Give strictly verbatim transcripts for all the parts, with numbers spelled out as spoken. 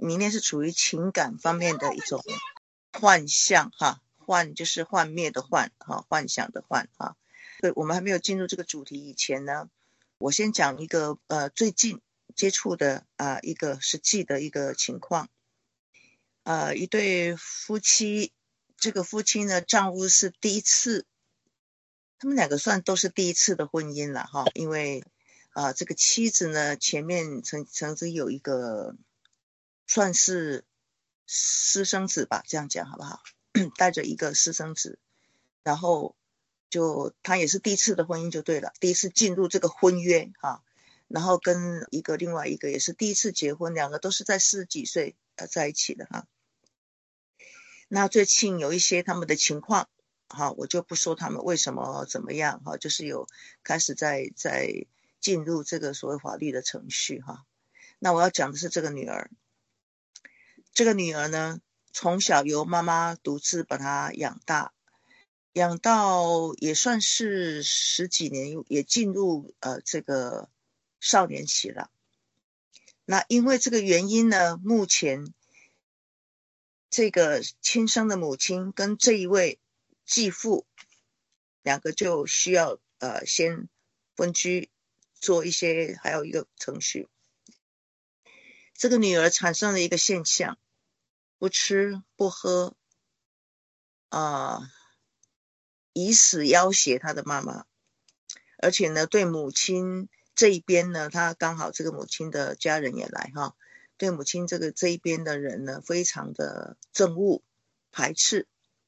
迷恋是处于情感方面的一种幻象哈，幻就是幻灭的幻哈，幻想的幻哈。对，我们还没有进入这个主题以前呢，我先讲一个呃最近接触的啊、呃、一个实际的一个情况。呃，一对夫妻，这个夫妻呢，丈夫是第一次，他们两个算都是第一次的婚姻了哈，因为啊、呃，这个妻子呢，前面曾曾经有一个算是私生子吧，这样讲好不好？带着一个私生子，然后就他也是第一次的婚姻就对了，第一次进入这个婚约哈，然后跟一个另外一个也是第一次结婚，两个都是在四十几岁呃在一起的哈。那最近有一些他们的情况，好，我就不说他们为什么怎么样哈，就是有开始在在进入这个所谓法律的程序哈。那我要讲的是这个女儿，这个女儿呢，从小由妈妈独自把她养大，养到也算是十几年，也进入呃这个少年期了。那因为这个原因呢，目前这个亲生的母亲跟这一位继父两个就需要呃先分居，做一些还有一个程序。这个女儿产生了一个现象，不吃不喝啊、呃，以死要挟她的妈妈，而且呢对母亲这一边呢，她刚好这个母亲的家人也来哈，对母亲这个这一边的人呢非常的憎恶排斥。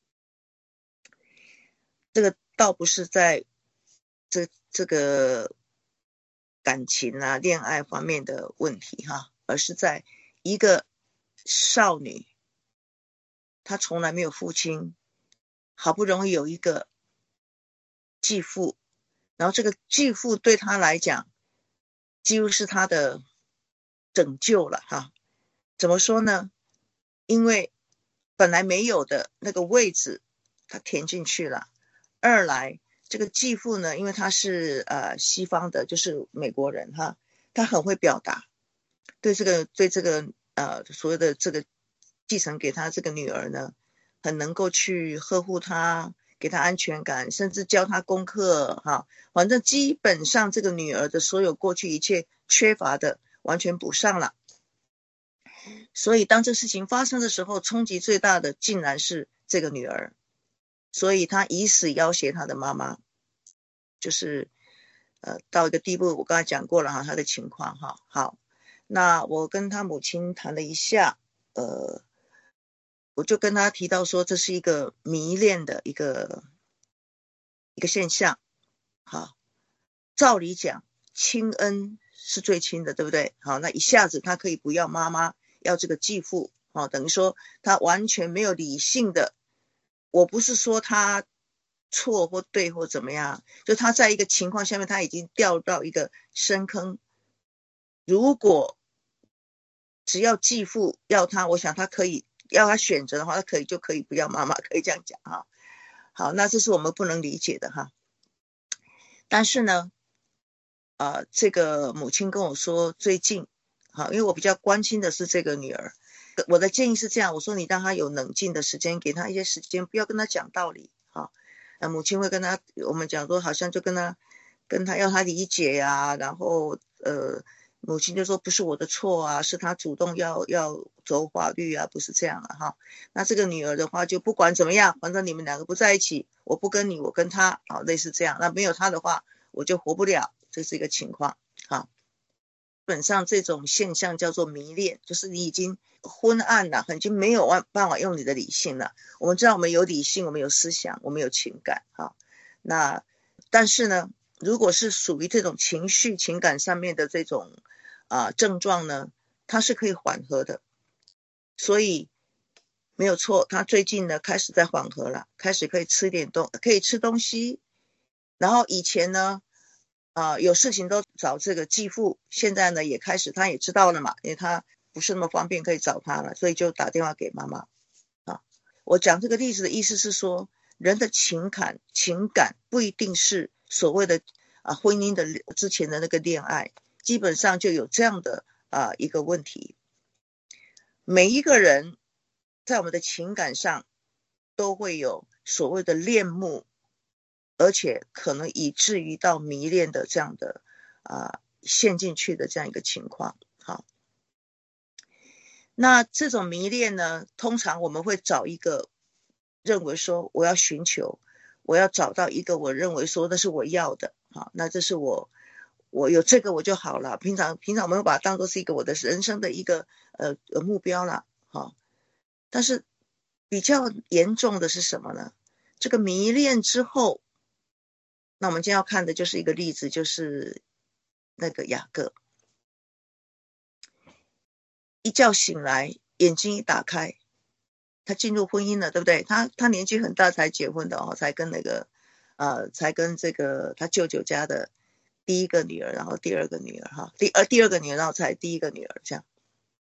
这个倒不是在这这个感情啊恋爱方面的问题哈，而是在一个少女，她从来没有父亲，好不容易有一个继父，然后这个继父对她来讲几乎是她的拯救了哈。怎么说呢？因为本来没有的那个位置他填进去了，二来这个继父呢，因为他是呃西方的，就是美国人哈，他很会表达，对这个对这个呃所谓的这个继承给他这个女儿呢，很能够去呵护她，给她安全感，甚至教她功课哈，反正基本上这个女儿的所有过去一切缺乏的完全补上了。所以当这事情发生的时候，冲击最大的竟然是这个女儿，所以她以死要挟她的妈妈，就是呃到一个地步，我刚才讲过了哈，她的情况哈。好，那我跟她母亲谈了一下，呃，我就跟她提到说，这是一个迷恋的一个一个现象。好，照理讲，亲恩是最亲的，对不对？好，那一下子她可以不要妈妈，要这个继父，哦，等于说他完全没有理性的。我不是说他错或对或怎么样，就他在一个情况下面，他已经掉到一个深坑。如果只要继父要他，我想他可以，要他选择的话，他可以就可以不要妈妈，可以这样讲哈。好，那这是我们不能理解的哈。但是呢，呃，这个母亲跟我说，最近，好，因为我比较关心的是这个女儿。我的建议是这样，我说你让她有冷静的时间，给她一些时间，不要跟她讲道理啊。那母亲会跟她，我们讲说好像就跟她跟她要她理解呀、啊，然后呃，母亲就说不是我的错啊，是她主动要要走法律啊，不是这样啊哈。那这个女儿的话就不管怎么样，反正你们两个不在一起，我不跟你，我跟她啊，类似这样。那没有她的话，我就活不了，这是一个情况哈。基本上这种现象叫做迷恋，就是你已经昏暗了，已经没有办法用你的理性了。我们知道我们有理性，我们有思想，我们有情感哈。那但是呢，如果是属于这种情绪情感上面的这种啊、呃、症状呢，它是可以缓和的。所以没有错，他最近呢开始在缓和了，开始可以吃点东可以吃东西。然后以前呢啊、呃，有事情都找这个继父，现在呢也开始他也知道了嘛，因为他不是那么方便可以找他了，所以就打电话给妈妈啊。我讲这个例子的意思是说，人的情感情感不一定是所谓的啊婚姻的之前的那个恋爱，基本上就有这样的啊一个问题。 每一个人在我们的情感上都会有所谓的恋慕，而且可能以至于到迷恋的这样的啊、呃、陷进去的这样一个情况。好，那这种迷恋呢，通常我们会找一个认为说我要寻求，我要找到一个我认为说那是我要的。好，那这是我我有这个我就好了。平常平常我们会把它当作是一个我的人生的一个呃目标啦。好，但是比较严重的是什么呢？这个迷恋之后，那我们今天要看的就是一个例子，就是那个雅各，一觉醒来，眼睛一打开，他进入婚姻了，对不对？他他年纪很大才结婚的哦，才跟那个呃，才跟这个他舅舅家的第一个女儿，然后第二个女儿哈，第呃第二个女儿，然后才第一个女儿这样。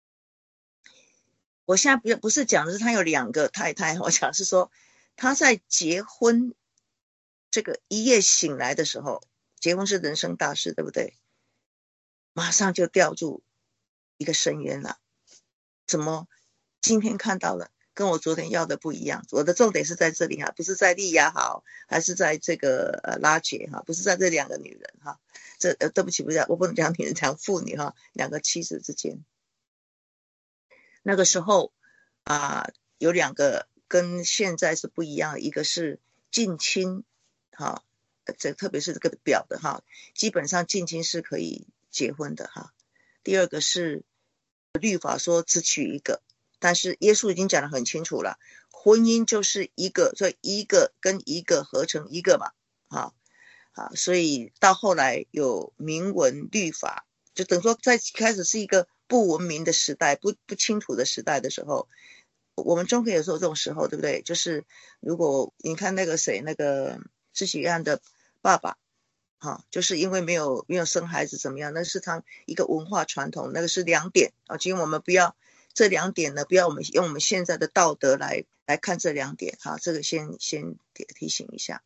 我现在不不是讲的是他有两个太太，我讲是说他在结婚这个一夜醒来的时候，结婚是人生大事，对不对？马上就掉入一个深渊了。怎么今天看到了跟我昨天要的不一样？我的重点是在这里哈，不是在利亚好，还是在这个呃拉结哈，不是在这两个女人哈。这呃对不起，不是我不能讲女人，讲妇女哈，两个妻子之间。那个时候啊、呃，有两个跟现在是不一样的，一个是近亲哈，这特别是这个表的哈，基本上近亲是可以结婚的哈。第二个是律法说只娶一个，但是耶稣已经讲得很清楚了，婚姻就是一个，所以一个跟一个合成一个嘛，啊啊，所以到后来有明文律法，就等于说在开始是一个不文明的时代，不不清楚的时代的时候，我们中国有时候这种时候，对不对？就是如果你看那个谁，那个施洗约翰的爸爸。好，就是因为没有没有生孩子怎么样，那是他一个文化传统，那个是两点啊。今天我们不要这两点呢，不要我们用我们现在的道德来来看这两点。好，这个先先提醒一下。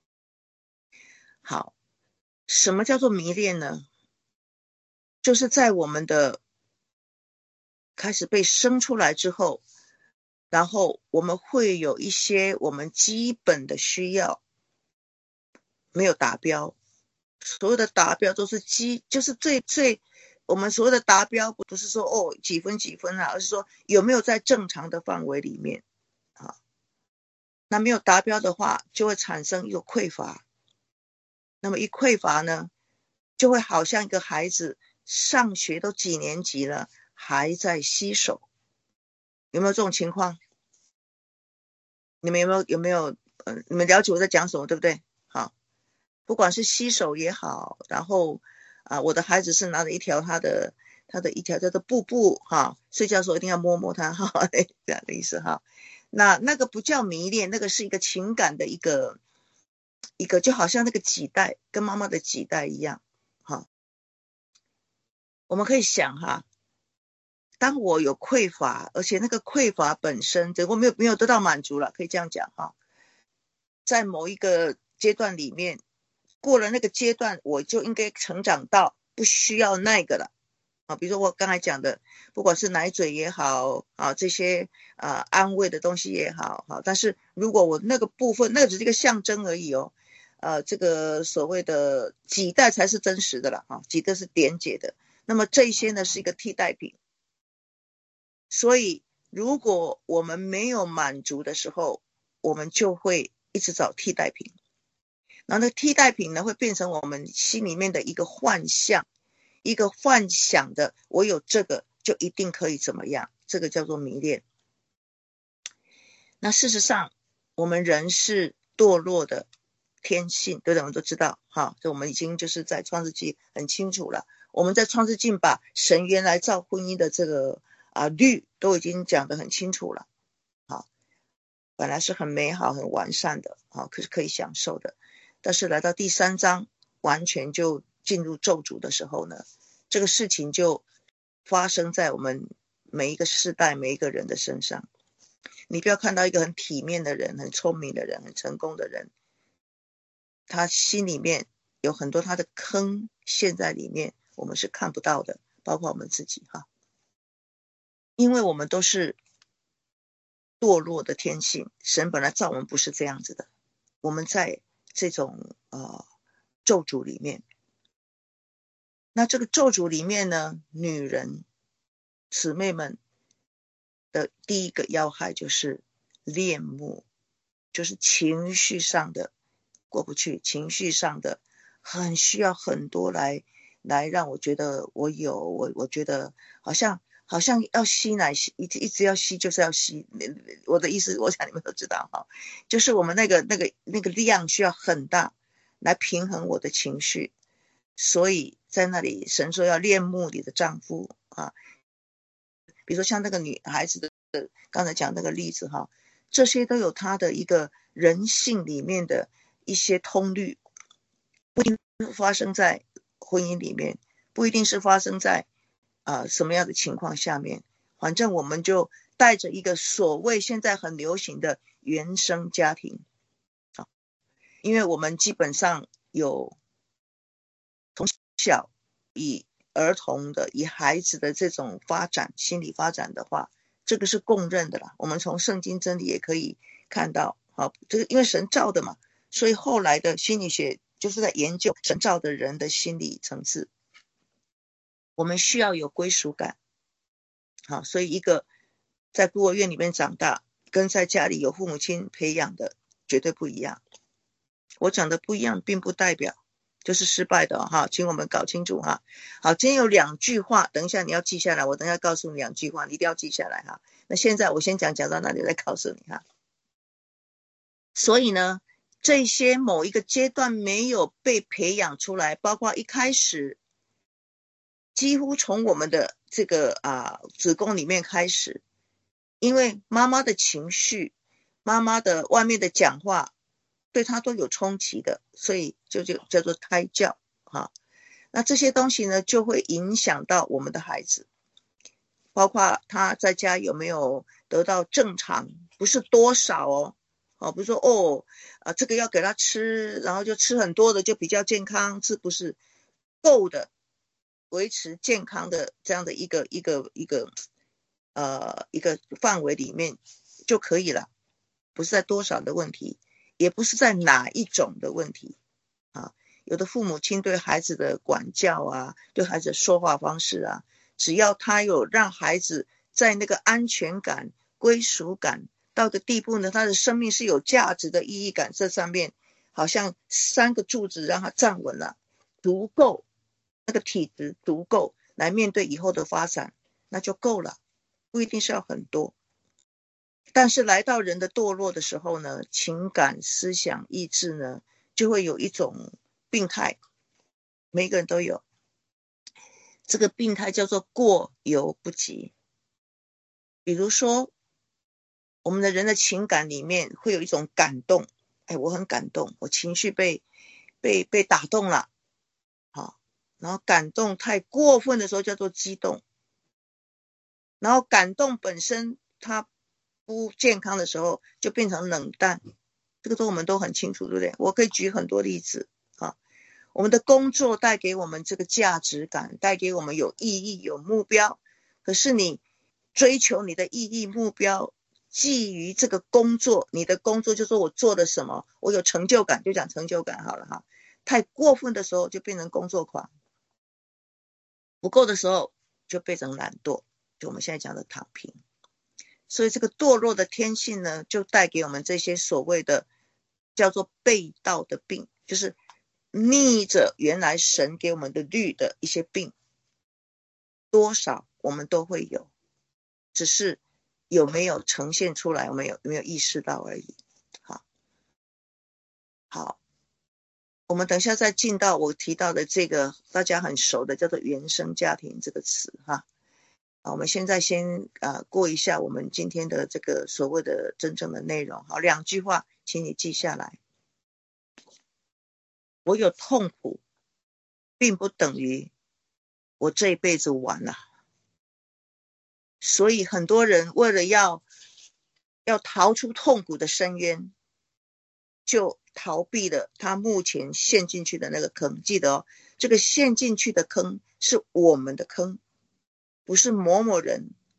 好，什么叫做迷恋呢？就是在我们的开始被生出来之后，然后我们会有一些我们基本的需要没有达标。所有的达标都是基，就是最最我们所谓的达标不是说哦几分几分啊，而是说有没有在正常的范围里面啊。那没有达标的话，就会产生一个匮乏。那么一匮乏呢，就会好像一个孩子上学都几年级了，还在洗手。有没有这种情况？你们有没有有没有呃，你们了解我在讲什么，对不对？好，不管是洗手也好，然后啊，我的孩子是拿着一条他的他的一条叫做布布哈，睡觉的时候一定要摸摸他哈，这样的意思哈。那那个不叫迷恋，那个是一个情感的一个一个，就好像那个脐带跟妈妈的脐带一样哈。我们可以想哈，当我有匮乏，而且那个匮乏本身，我没有没有得到满足了，可以这样讲哈。在某一个阶段里面，过了那个阶段，我就应该成长到不需要那个了啊。比如说我刚才讲的，不管是奶嘴也好啊，这些啊安慰的东西也好，好，但是如果我那个部分，那个只是一个象征而已哦。呃，这个所谓的脐带才是真实的了啊，脐带是连结的。那么这些呢是一个替代品。所以如果我们没有满足的时候，我们就会一直找替代品。然后那替代品呢，会变成我们心里面的一个幻象，一个幻想的，我有这个就一定可以怎么样，这个叫做迷恋。那事实上，我们人是堕落的天性，对不对？我们都知道，哈，这我们已经就是在创世纪很清楚了。我们在创世纪把神原来造婚姻的这个啊律都已经讲得很清楚了，好，本来是很美好、很完善的，好，可是可以享受的。但是来到第三章，完全就进入咒诅的时候呢，这个事情就发生在我们每一个世代、每一个人的身上。你不要看到一个很体面的人、很聪明的人、很成功的人，他心里面有很多他的坑陷在里面，我们是看不到的，包括我们自己哈。 因为我们都是堕落的天性，神本来造我们不是这样子的，我们在这种呃咒诅里面。那这个咒诅里面呢，女人姊妹们的第一个要害就是恋慕，就是情绪上的过不去，情绪上的很需要很多来来让我觉得我有我我觉得好像好像要吸奶吸一直一直要吸就是要吸，我的意思我想你们都知道哈，就是我们那个那个那个量需要很大来平衡我的情绪，所以在那里神说要恋慕你的丈夫啊，比如说像那个女孩子的刚才讲那个例子哈，这些都有它的一个人性里面的一些通律，不一定发生在婚姻里面，不一定是发生在呃什么样的情况下面，反正我们就带着一个所谓现在很流行的原生家庭啊，因为我们基本上有从小以儿童的以孩子的这种发展心理发展的话，这个是公认的啦，我们从圣经真理也可以看到，好，这个因为神造的嘛，所以后来的心理学就是在研究神造的人的心理层次。我们需要有归属感，好，所以一个在孤儿院里面长大跟在家里有父母亲培养的绝对不一样。我讲的不一样并不代表就是失败的哈，请我们搞清楚哈。好，今天有两句话，等一下你要记下来，我等一下告诉你两句话，你一定要记下来哈。那现在我先讲讲到哪里再告诉你哈。所以呢，这些某一个阶段没有被培养出来，包括一开始几乎从我们的这个啊子宫里面开始，因为妈妈的情绪，妈妈的外面的讲话对他都有冲击的，所以就就叫做胎教哈。那这些东西呢，就会影响到我们的孩子，包括他在家有没有得到正常，不是多少哦，哦，不是说哦，啊，这个要给他吃，然后就吃很多的就比较健康，是不是够的维持健康的这样的一个一个一个呃一个范围里面就可以了，不是在多少的问题，也不是在哪一种的问题啊。有的父母亲对孩子的管教啊，对孩子的说话方式啊，只要他有让孩子在那个安全感、归属感到的地步呢，他的生命是有价值的意义感，这上面好像三个柱子让他站稳了，足够那个体质足够来面对以后的发展，那就够了，不一定是要很多。但是来到人的堕落的时候呢，情感、思想、意志呢，就会有一种病态，每个人都有。这个病态叫做过犹不及。比如说，我们的人的情感里面会有一种感动，哎，我很感动，我情绪被被被打动了，好，然后感动太过分的时候叫做激动，然后感动本身它不健康的时候就变成冷淡，这个都我们都很清楚，对不对？我可以举很多例子啊。我们的工作带给我们这个价值感，带给我们有意义、有目标。可是你追求你的意义、目标，基于这个工作，你的工作就说我做了什么，我有成就感，就讲成就感好了哈。太过分的时候就变成工作狂，不够的时候就变成懒惰，就我们现在讲的躺平。所以这个堕落的天性呢，就带给我们这些所谓的叫做背道的病，就是逆着原来神给我们的律的一些病，多少我们都会有，只是有没有呈现出来，我们有没有意识到而已。好，好，我们等一下再进到我提到的这个大家很熟的叫做原生家庭这个词哈。我们现在先呃过一下我们今天的这个所谓的真正的内容。好，两句话请你记下来。我有痛苦并不等于我这一辈子完了。所以很多人为了要要逃出痛苦的深渊，就逃避了他目前陷进去的那个坑。记得哦，这个陷进去的坑是我们的坑，不是某某人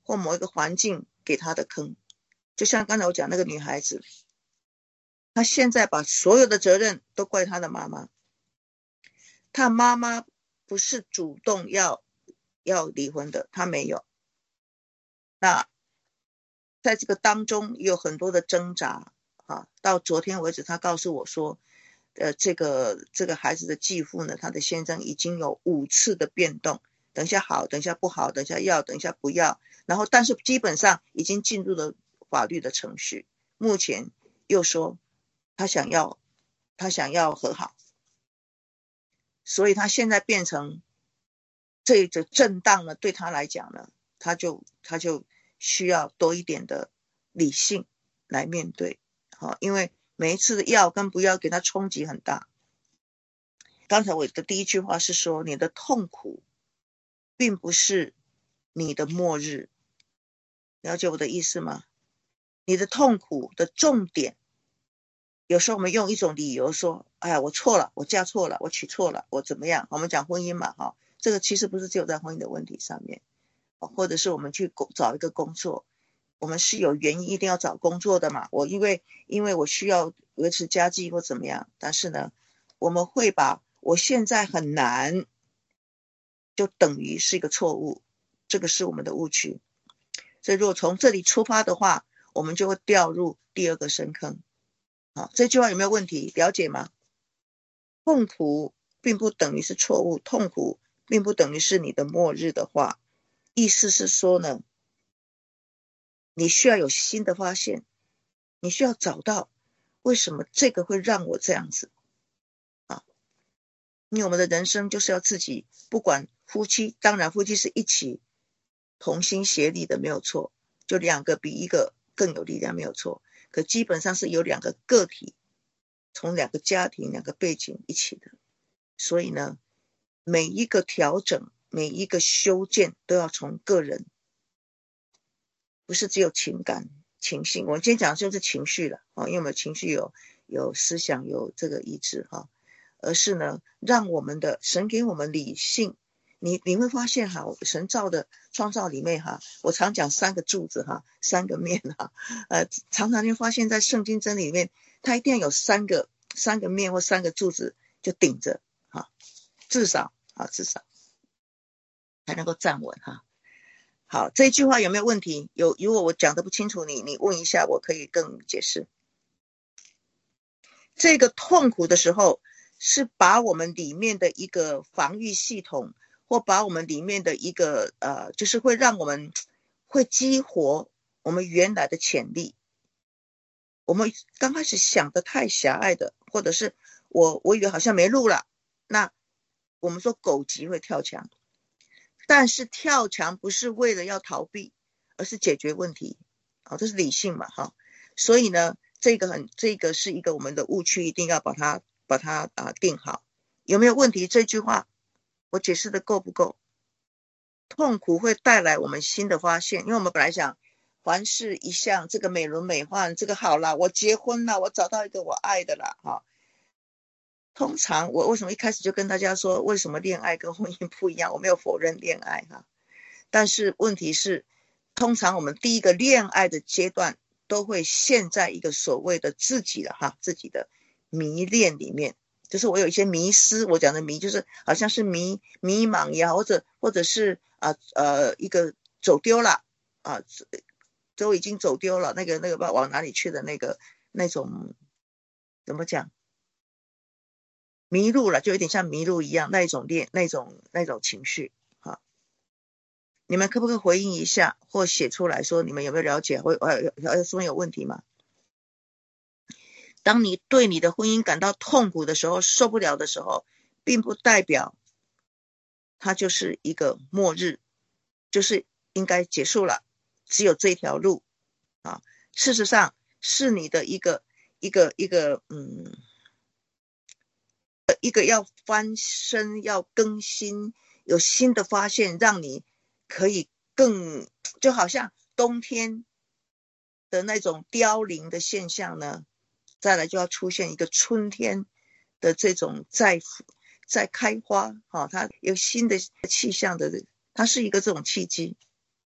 或某一个环境给他的坑。就像刚才我讲那个女孩子，她现在把所有的责任都怪她的妈妈，她妈妈不是主动要要离婚的，她没有。那在这个当中有很多的挣扎啊，到昨天为止，她告诉我说，呃，这个这个孩子的继父呢，他的先生已经有五次的变动，等一下好，等一下不好，等一下要，等一下不要，然后但是基本上已经进入了法律的程序。目前又说他想要他想要和好，所以他现在变成这个震荡呢，对他来讲呢，他就他就需要多一点的理性来面对。好，因为每一次的要跟不要给他冲击很大。刚才我的第一句话是说，你的痛苦并不是你的末日，了解我的意思吗？你的痛苦的重点，有时候我们用一种理由说，哎呀，我错了，我嫁错了，我娶错了，我怎么样？我们讲婚姻嘛，哈，这个其实不是只有在婚姻的问题上面，或者是我们去找一个工作，我们是有原因一定要找工作的嘛。我因为因为我需要维持家计或怎么样，但是呢，我们会把我现在很难就等于是一个错误，这个是我们的误区。所以如果从这里出发的话，我们就会掉入第二个深坑。好，这句话有没有问题？了解吗？痛苦并不等于是错误，痛苦并不等于是你的末日的话，意思是说呢，你需要有新的发现，你需要找到为什么这个会让我这样子啊？因为我们的人生就是要自己，不管夫妻，当然夫妻是一起同心协力的，没有错，就两个比一个更有力量，没有错。可基本上是有两个个体，从两个家庭、两个背景一起的，所以呢，每一个调整、每一个修建都要从个人，不是只有情感、情绪。我们今天讲的就是情绪了，因为我们情绪有有思想、有这个意志哈，而是呢，让我们的神给我们理性。你你会发现哈，神造的创造里面哈，我常讲三个柱子哈，三个面哈，呃，常常就发现在圣经真理里面，它一定要有三个三个面或三个柱子就顶着哈，至少啊至少才能够站稳哈。好，这一句话有没有问题？有，如果我讲得不清楚，你你问一下，我可以更解释。这个痛苦的时候，是把我们里面的一个防御系统，或把我们里面的一个呃，就是会让我们会激活我们原来的潜力。我们刚开始想的太狭隘的，或者是我我以为好像没路了，那我们说狗急会跳墙。但是跳墙不是为了要逃避，而是解决问题，哦，这是理性嘛，哈。所以呢，这个很，这个是一个我们的误区，一定要把它把它啊定好。有没有问题？这句话我解释的够不够？痛苦会带来我们新的发现，因为我们本来想凡事一项，这个美轮美奂，这个好了，我结婚了，我找到一个我爱的了，哈。通常我为什么一开始就跟大家说，为什么恋爱跟婚姻不一样？我没有否认恋爱哈，但是问题是，通常我们第一个恋爱的阶段都会陷在一个所谓的自己的哈自己的迷恋里面，就是我有一些迷思，我讲的迷就是好像是迷迷茫呀，或者或者是啊 呃, 呃一个走丢了啊，都已经走丢了，那个那个不知道往哪里去的那个那种怎么讲？迷路了，就有点像迷路一样，那一种恋，那种那种情绪。好，你们可不可以回应一下，或写出来说你们有没有了解？会有什么有问题吗？当你对你的婚姻感到痛苦的时候，受不了的时候，并不代表它就是一个末日，就是应该结束了，只有这条路啊。事实上，是你的一个一个一个嗯。一个要翻身，要更新，有新的发现，让你可以更，就好像冬天的那种凋零的现象呢，再来就要出现一个春天的这种再再开花，哦，它有新的气象的，它是一个这种契机。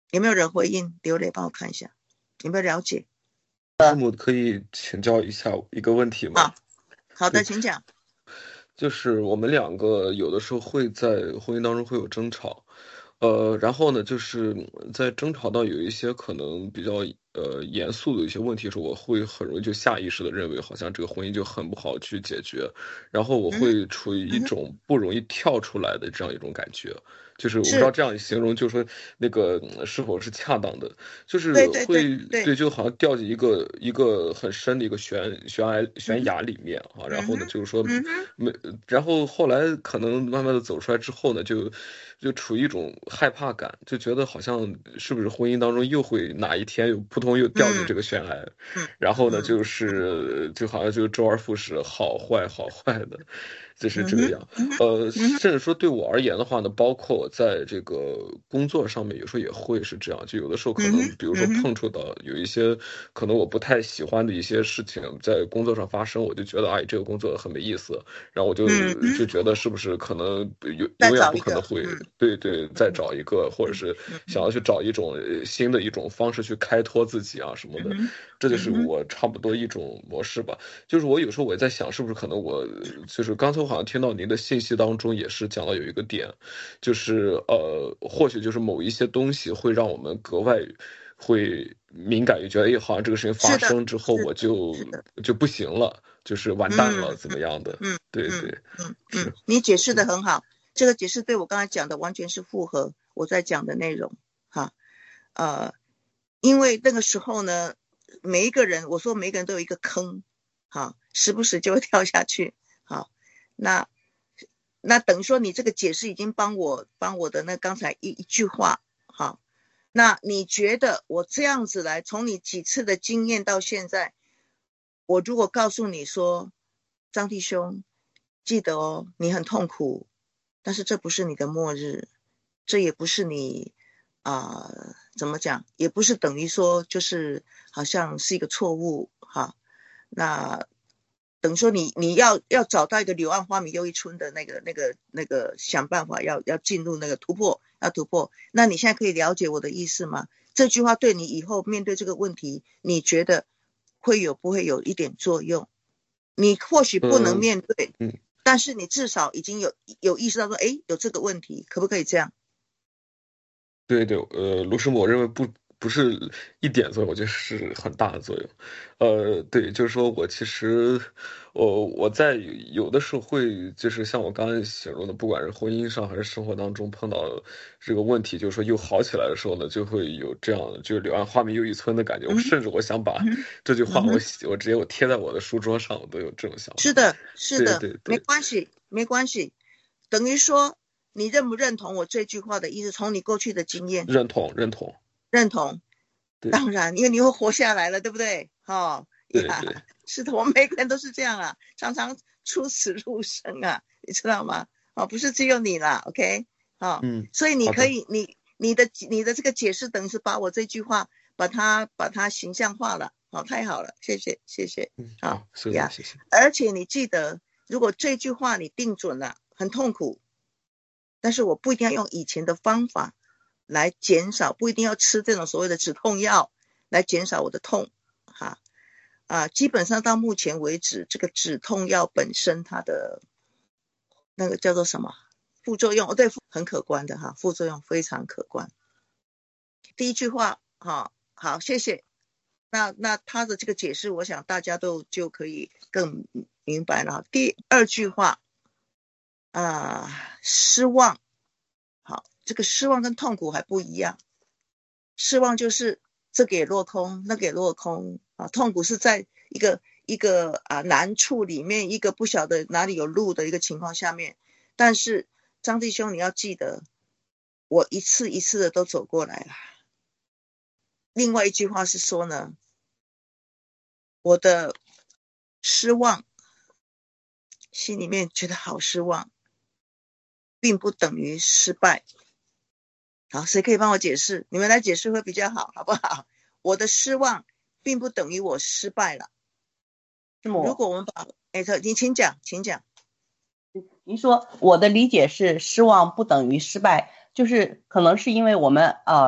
有没有人回应？流泪帮我看一下，有没有了解？ 师母可以请教一下一个问题吗？ 好，好的，请讲。 就是我们两个有的时候会在婚姻当中会有争吵，呃，然后呢，就是在争吵到有一些可能比较呃严肃的一些问题的时候，我会很容易就下意识的认为好像这个婚姻就很不好去解决，然后我嗯哼会处于一嗯哼， 种不容易跳出来的这样一种感觉。就是我不知道是， 这样形容，就是说那个嗯是否是恰当的，就是对对对会对， 对，就好像掉进一个一个很深的一个悬悬崖悬嗯哼崖里面啊，然后呢， 嗯哼就是说嗯哼没，然后后来可能慢慢的走出来之后呢，就就处于一种害怕感，就觉得好像是不是婚姻当中又会哪一天又扑通又掉进嗯这个悬崖， 嗯然后呢， 嗯就是就好像就周而复始，好坏好坏的，就是嗯哼这个样。 嗯哼呃， 嗯哼甚至说对我而言的话呢，包括我在这个工作上面，有时候也会是这样。就有的时候可能， 嗯哼比如说嗯哼碰触到有一些可能我不太喜欢的一些事情在工作上发生，我就觉得哎，这个工作很没意思，然后我就嗯哼， 就觉得是不是可能永再永远不找一个， 可能会嗯对对再嗯找一个，或者嗯是嗯想要去找一种呃新的一种方式去开拓自己啊什么的， 嗯哼这就是嗯哼我差不多一种模式吧。就是我有时候我也在想，是不是可能我就是刚才我好像听到您的信息当中也是讲到有一个点，就是呃，或许就是某一些东西会让我们格外会敏感，也觉得哎，好像这个事情发是的， 生之后是的， 我就是的， 就不行了，就是完蛋了， 嗯怎么样的？ 嗯嗯对对嗯嗯， 是， 你解释的嗯很好，这个解释对我刚才讲的完全是符合我在讲的内容哈。呃，因为那个时候呢，每一个人，我说每一个人都有一个坑，哈，时不时就会跳下去，好，那那等于说你这个解释已经帮我帮我的那刚才一一句话，好，那你觉得我这样子来，从你几次的经验到现在，我如果告诉你说，张弟兄，记得哦，你很痛苦，但是这不是你的末日，这也不是你啊、呃怎么讲，也不是等于说就是好像是一个错误哈。那等于说你你要要找到一个柳暗花明又一村的那个那个那个想办法，要要进入那个突破，要突破。那你现在可以了解我的意思吗？这句话对你以后面对这个问题，你觉得会有不会有一点作用？你或许不能嗯面对， 嗯。 但是你至少已经有有意识到说，哎，有这个问题，可不可以这样？ 对对，呃，卢师母，我认为不不是一点作用，我觉得是很大的作用。呃，对，就是说我其实，我我在有的时候会，就是像我刚才形容的，不管是婚姻上还是生活当中碰到这个问题，就是说又好起来的时候呢，就会有这样就是柳暗花明又一村的感觉。我嗯甚至我想把嗯这句话我嗯哼， 写我直接我贴在我的书桌上，我都有这种想法。 是的，是对的，没对对， 关系，没关系。等于说，你认不认同我这句话的意思？从你过去的经验认同认同， 认同， 对当然，因为你会活下来了，对不对？哦呀， 对对， 是的，我们每个人都是这样啊，常常出死入生啊，你知道吗？哦，不是只有你啦 ，OK？哦， 嗯， 所以你好的， 可以，你你的你的这个解释，等于是把我这句话把它把它形象化了，好、哦，太好了，谢谢谢谢， 嗯， 好、 好，谢谢呀， 谢谢。 而且你记得，如果这句话你定准了，很痛苦，但是我不一定要用以前的方法来减少，不一定要吃这种所谓的止痛药来减少我的痛，哈啊，基本上到目前为止，这个止痛药本身它的那个叫做什么副作用，哦对，很可观的哈，副作用非常可观。第一句话，哈，好，谢谢。那那他的这个解释，我想大家都就可以更明白了。第二句话啊、呃，失望，好，这个失望跟痛苦还不一样。失望就是这个也落空，那个也落空啊，痛苦是在一个一个啊难处里面，一个不晓得哪里有路的一个情况下面。但是张弟兄，你要记得，我一次一次的都走过来了。另外一句话是说呢，我的失望，心里面觉得好失望，并不等于失败。好，谁可以帮我解释？你们来解释会比较好，好不好？我的失望并不等于我失败了。如果我们把，哎，您请讲，请讲。 您说我的理解是失望不等于失败，就是可能是因为我们呃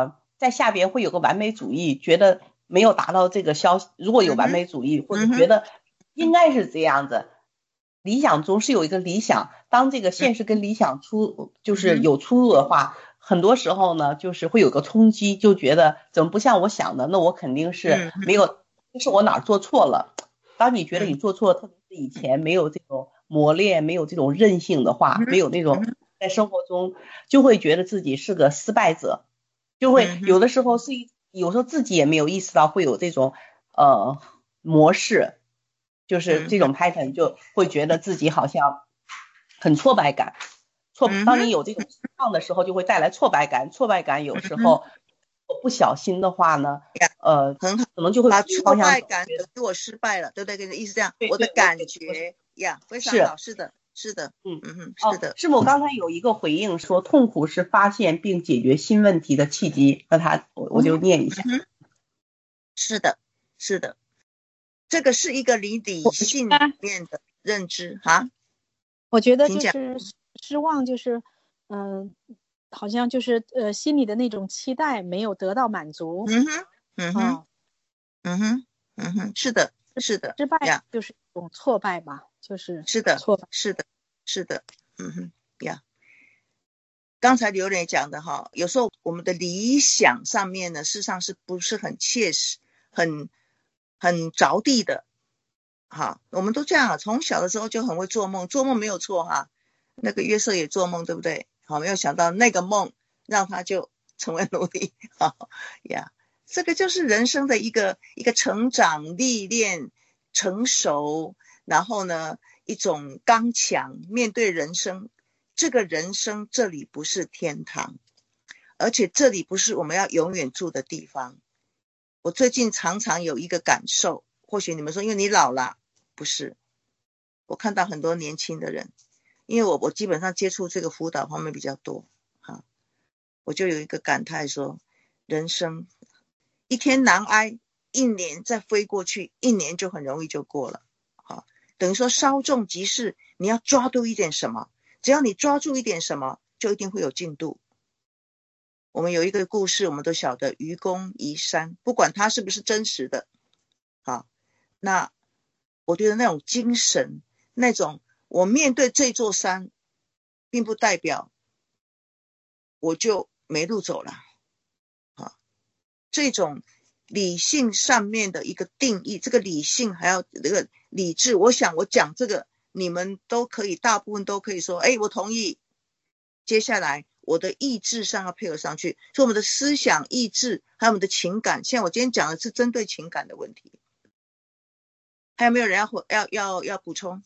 在下边会有个完美主义，觉得没有达到这个消息，如果有完美主义， 嗯、 或者觉得应该是这样子，理想中是有一个理想，当这个现实跟理想出就是有出入的话，很多时候呢就是会有个冲击，就觉得怎么不像我想的，那我肯定是没有，是我哪儿做错了。当你觉得你做错了，特别是以前没有这种磨练，没有这种韧性的话，没有那种在生活中就会觉得自己是个失败者，就会有的时候是有时候自己也没有意识到会有这种呃模式，就是这种 pattern， 就会觉得自己好像很挫败感。挫，当你有这种情况的时候，就会带来挫败感。挫败感有时候不小心的话呢，呃， 很好， 可能就会把挫败感等于我失败了，对不对？跟你意思这样，我的感觉呀，非常好，是的，是的，嗯嗯嗯，是的。 师母刚才有一个回应说，痛苦是发现并解决新问题的契机，和他我我就念一下。 嗯，是的，是的，这个是一个理理性面的认知哈。 我觉得就是失望，就是嗯、呃，好像就是呃心里的那种期待没有得到满足。 嗯哼，嗯哼，嗯哼，嗯哼，是的，是的， 失败就是一种挫败吧，就是是的， 挫败， 是的，是的，嗯哼呀。刚才刘磊讲的哈，有时候我们的理想上面呢，事实上是不是很切实、很很着地的？哈，我们都这样，从小的时候就很会做梦，做梦没有错哈。那个约瑟也做梦，对不对？好，没有想到那个梦让他就成为奴隶。好呀，这个就是人生的一个一个成长、历练、成熟，然后呢，一种刚强面对人生。这个人生这里不是天堂，而且这里不是我们要永远住的地方。我最近常常有一个感受，或许你们说因为你老了，不是，我看到很多年轻的人，因为我我基本上接触这个辅导方面比较多哈，我就有一个感叹说，人生一天难挨，一年再飞过去，一年就很容易就过了。好，等于说稍纵即逝，你要抓住一点什么，只要你抓住一点什么，就一定会有进度。我们有一个故事，我们都晓得愚公移山，不管它是不是真实的，好，那我觉得那种精神，那种我面对这座山，并不代表我就没路走了。好，这种理性上面的一个定义，这个理性还要这个理智，我想我讲这个，你们都可以，大部分都可以说，哎，我同意。接下来我的意志上要配合上去，所以我们的思想、意志还有我们的情感，现在我今天讲的是针对情感的问题。还有没有人要要要要补充？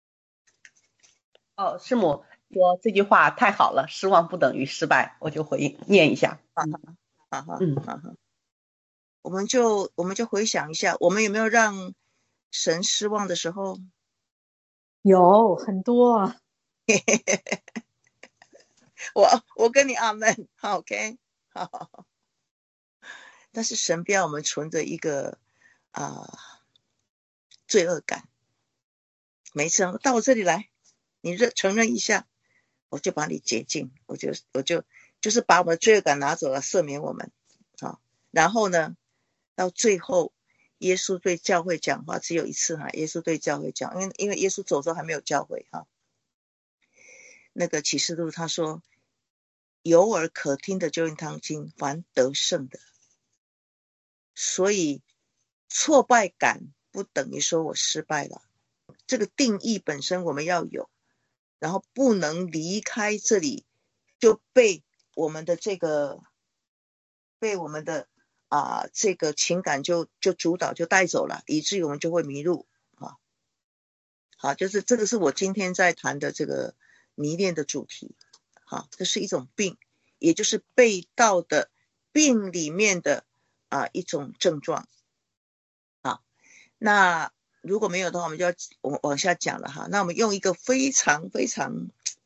哦，师母说这句话太好了，失望不等于失败，我就回应念一下。 好好好好，嗯，好好，我们就我们就回想一下，我们有没有让神失望的时候？ 有很多啊。 我我跟你阿门 ，OK， 好好好。但是神不要我们存着一个啊、呃、罪恶感。没事，到我这里来，你承认一下，我就把你洁净，我就我就就是把我们的罪恶感拿走了，赦免我们啊。然后呢，到最后，耶稣对教会讲话只有一次哈，耶稣对教会讲，因为因为耶稣走的时候还没有教会哈。那个启示录他说，有耳可听的就应当听，凡得胜的。所以挫败感不等于说我失败了，这个定义本身我们要有，然后不能离开这里就被我们的这个被我们的啊、呃、这个情感就就主导就带走了，以至于我们就会迷路啊。好，就是这个是我今天在谈的这个迷恋的主题。好，这是一种病，也就是被盗的病里面的啊、呃、一种症状。好，那如果没有的话，我们就要我往下讲了哈。那我们用一个非常非常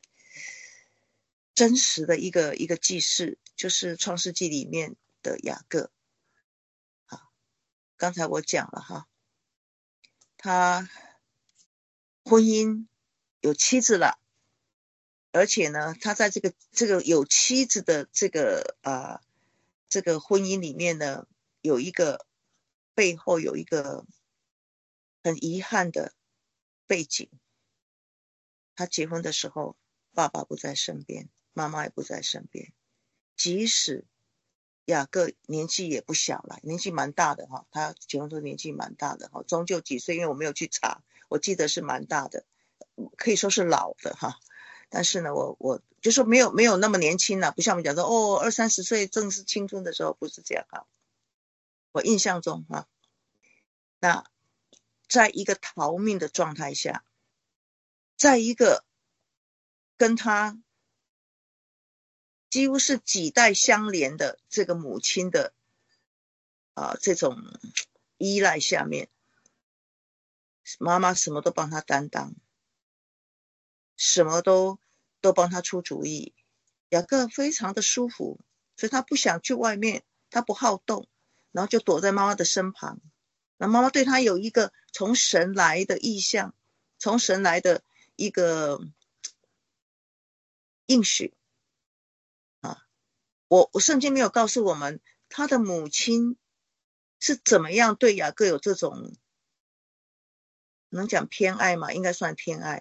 真实的一个一个记事，就是创世纪里面的雅各。好，刚才我讲了哈，他婚姻有妻子了，而且呢，他在这个这个有妻子的这个啊、呃、 这个婚姻里面呢，有一个背后有一个很遗憾的背景。他结婚的时候，爸爸不在身边，妈妈也不在身边。即使雅各年纪也不小了，年纪蛮大的哈，他结婚的时候年纪蛮大的哈，终究几岁，因为我没有去查，我记得是蛮大的，可以说是老的哈。但是呢，我我就说没有没有那么年轻了，不像我们讲说哦二三十岁正是青春的时候，不是这样哈。我印象中哈，那在一个逃命的状态下，在一个跟他几乎是几代相连的这个母亲的啊、呃、这种依赖下面，妈妈什么都帮他担当，什么都都帮他出主意，雅各非常的舒服，所以他不想去外面，他不好动，然后就躲在妈妈的身旁。那妈妈对他有一个从神来的意象，从神来的一个应许啊。我我圣经没有告诉我们他的母亲是怎么样对雅各有这种，能讲偏爱吗？应该算偏爱。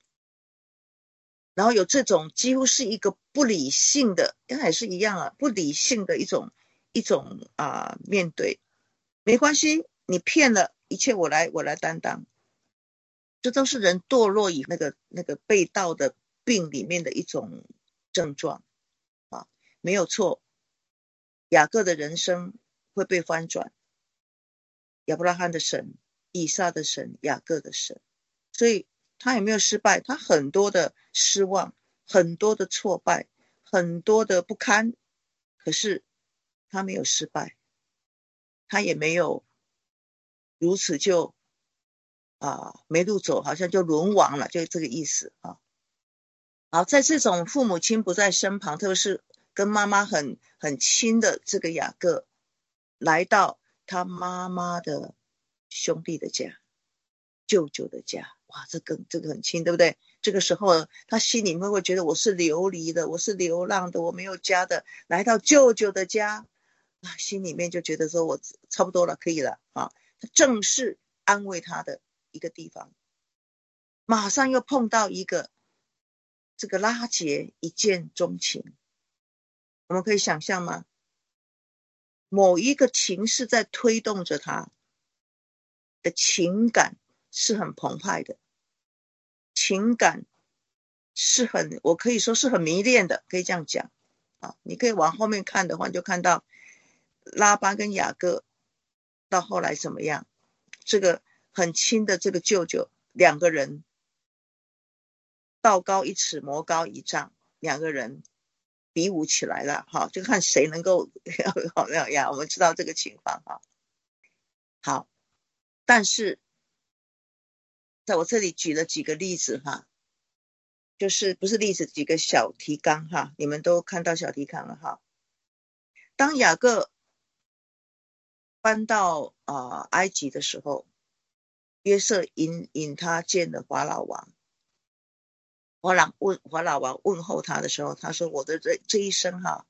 然后有这种几乎是一个不理性的，刚才也是一样啊，不理性的一种一种啊、呃、面对，没关系，你骗了，一切我来我来担当。这都是人堕落以那个那个背道的病里面的一种症状啊，没有错。雅各的人生会被翻转，亚伯拉罕的神、以撒的神、雅各的神，所以他有没有失败？他很多的失望，很多的挫败，很多的不堪，可是他没有失败，他也没有如此就啊没路走，好像就沦亡了，就这个意思啊。好，在这种父母亲不在身旁，特别是跟妈妈很很亲的这个雅各，来到他妈妈的兄弟的家，舅舅的家，哇，这个这个很亲，对不对？这个时候他心里面会觉得我是流离的，我是流浪的，我没有家的，来到舅舅的家，啊，心里面就觉得说我差不多了，可以了啊。他正是安慰他的一个地方，马上又碰到一个这个拉结，一见钟情。我们可以想象吗？某一个情势在推动着他的情感是很澎湃的，情感是很，我可以说是很迷恋的，可以这样讲啊。你可以往后面看的话，你就看到拉班跟雅各到后来怎么样，这个很亲的这个舅舅，两个人道高一尺，魔高一丈，两个人比武起来了哈，就看谁能够好没有呀？我们知道这个情况哈。好，但是在我这里举了几个例子哈，就是不是例子，几个小提纲哈，你们都看到小提纲了哈。当雅各搬到呃埃及的时候，约瑟引引他见了法老王。法老问法老王问候他的时候，他说：“我的这这一生哈，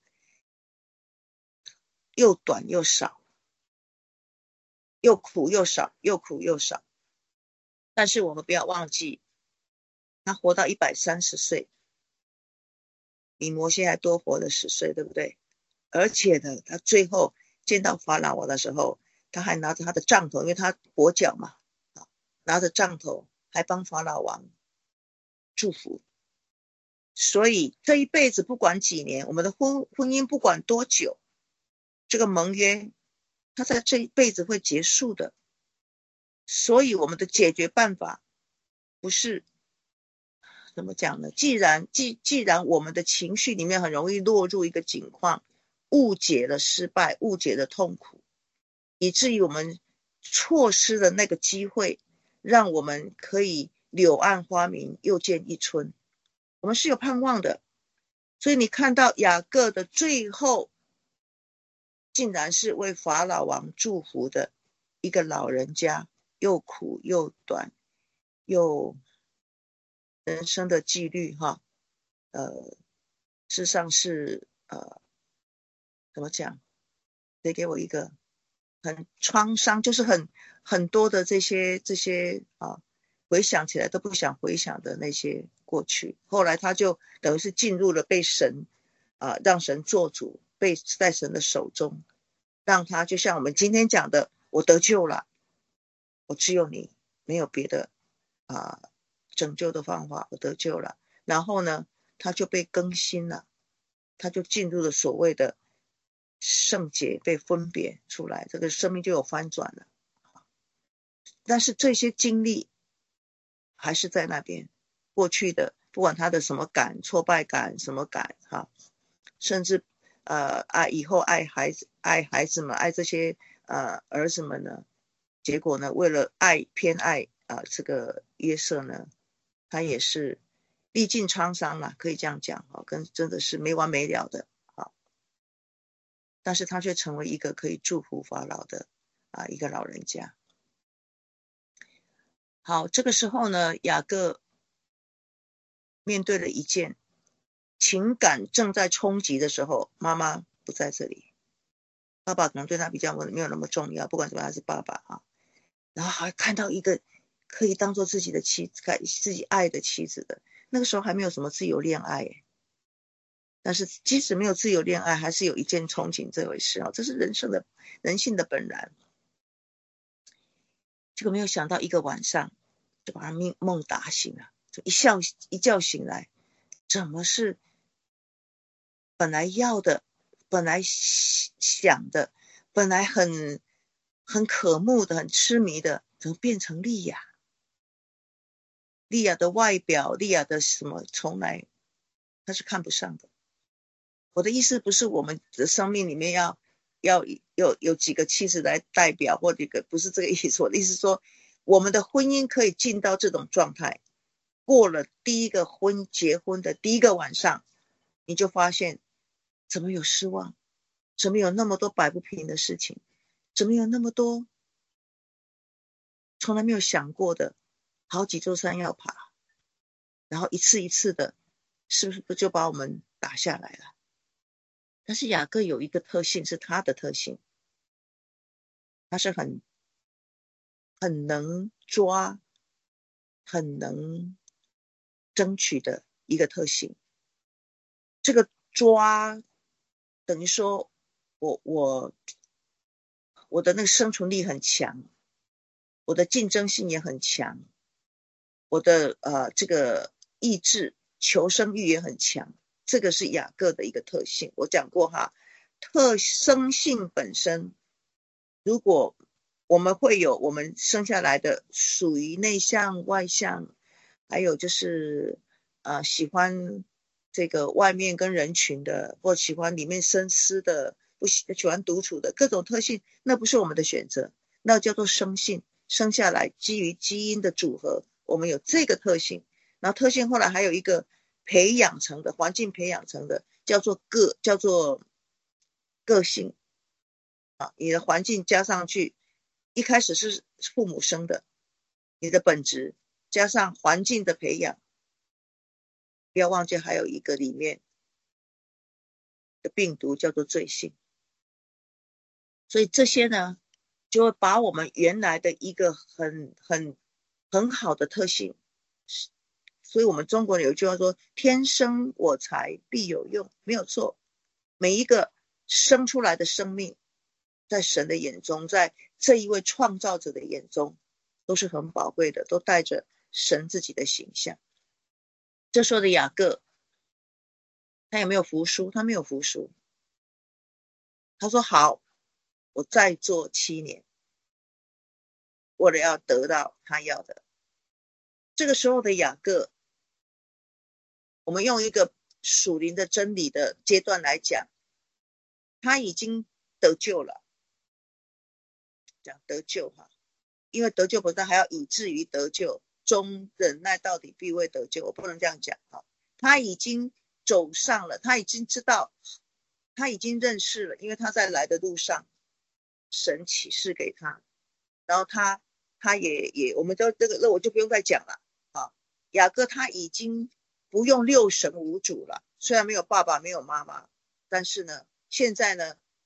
又短又少，又苦又少，又苦又少。但是我们不要忘记，他活到一百三十岁，比摩西还多活了十岁，对不对？而且呢，他最后见到法老王的时候，他还拿着他的杖头，因为他跛脚嘛，拿着杖头还帮法老王祝福。所以这一辈子不管几年，我们的婚婚姻不管多久，这个盟约它在这一辈子会结束的。所以我们的解决办法不是怎么讲呢？既然既既然我们的情绪里面很容易落入一个境况，误解了失败，误解了痛苦，以至于我们错失了那个机会，让我们可以柳暗花明又见一春。我们是有盼望的。所以你看到雅各的最后，竟然是为法老王祝福的一个老人家，又苦又短，又人生的纪律哈，呃，事实上是呃，怎么讲？ 给给我一个很创伤，就是很很多的这些这些啊，回想起来都不想回想的那些过去。后来他就等于是进入了被神啊，让神做主，被在神的手中，让他就像我们今天讲的，我得救了，我只有你，没有别的啊拯救的方法，我得救了。然后呢，他就被更新了，他就进入了所谓的圣洁，被分别出来，这个生命就有翻转了。但是这些经历还是在那边，过去的不管他的什么感，挫败感什么感哈，甚至呃爱以后爱孩子爱孩子们爱这些呃儿子们呢，结果呢为了爱偏爱啊、呃、这个约瑟呢，他也是历尽沧桑了，可以这样讲哈，跟真的是没完没了的啊，但是他却成为一个可以祝福法老的啊一个老人家。好，这个时候呢，雅各面对了一件情感正在冲击的时候，妈妈不在这里，爸爸可能对他比较没有那么重要，不管怎么样他是爸爸啊，然后还看到一个可以当做自己的妻子，自己爱的妻子的，那个时候还没有什么自由恋爱耶，但是即使没有自由恋爱，还是有一见憧憬这回事啊，这是人生的人性的本然。结果没有想到一个晚上就把他梦打醒了，就一觉一觉醒来，怎么是本来要的，本来想的，本来很很渴慕的，很痴迷的，怎么变成利亚？利亚的外表，利亚的什么，从来他是看不上的。我的意思不是我们的生命里面要要有有几个妻子来代表，或者不是这个意思。我的意思是说，我们的婚姻可以进到这种状态，过了第一个婚结婚的第一个晚上，你就发现怎么有失望，怎么有那么多摆不平的事情，怎么有那么多从来没有想过的好几座山要爬，然后一次一次的，是不是就把我们打下来了？但是雅各有一个特性，是他的特性，他是很很能抓，很能争取的一个特性。这个抓等于说我我我的那个生存力很强，我的竞争性也很强，我的呃这个意志求生欲也很强，这个是雅各的一个特性。我讲过哈，特生性本身，如果我们会有我们生下来的属于内向外向，还有就是呃喜欢这个外面跟人群的，或喜欢里面深思的，不喜喜欢独处的各种特性，那不是我们的选择，那叫做生性，生下来基于基因的组合，我们有这个特性。然后特性后来还有一个培养成的，环境培养成的，叫做个叫做个性啊，你的环境加上去，一开始是父母生的，你的本质加上环境的培养，不要忘记还有一个里面的病毒叫做罪性。所以这些呢，就会把我们原来的一个很很很好的特性，所以我们中国有一句话说，天生我材必有用，没有错。每一个生出来的生命，在神的眼中，在这一位创造者的眼中，都是很宝贵的，都带着神自己的形象。这时候的雅各，他有没有服输？他没有服输。他说好，我再做七年，为了要得到他要的。这个时候的雅各，我们用一个属灵的真理的阶段来讲，他已经得救了。讲得救哈，因为得救本身还要以至于得救，终忍耐到底必为得救，我不能这样讲哈。他已经走上了，他已经知道，他已经认识了，因为他在来的路上，神启示给他，然后他他也也，我们都这个那我就不用再讲了啊。雅各他已经不用六神无主了，虽然没有爸爸没有妈妈，但是呢，现在呢，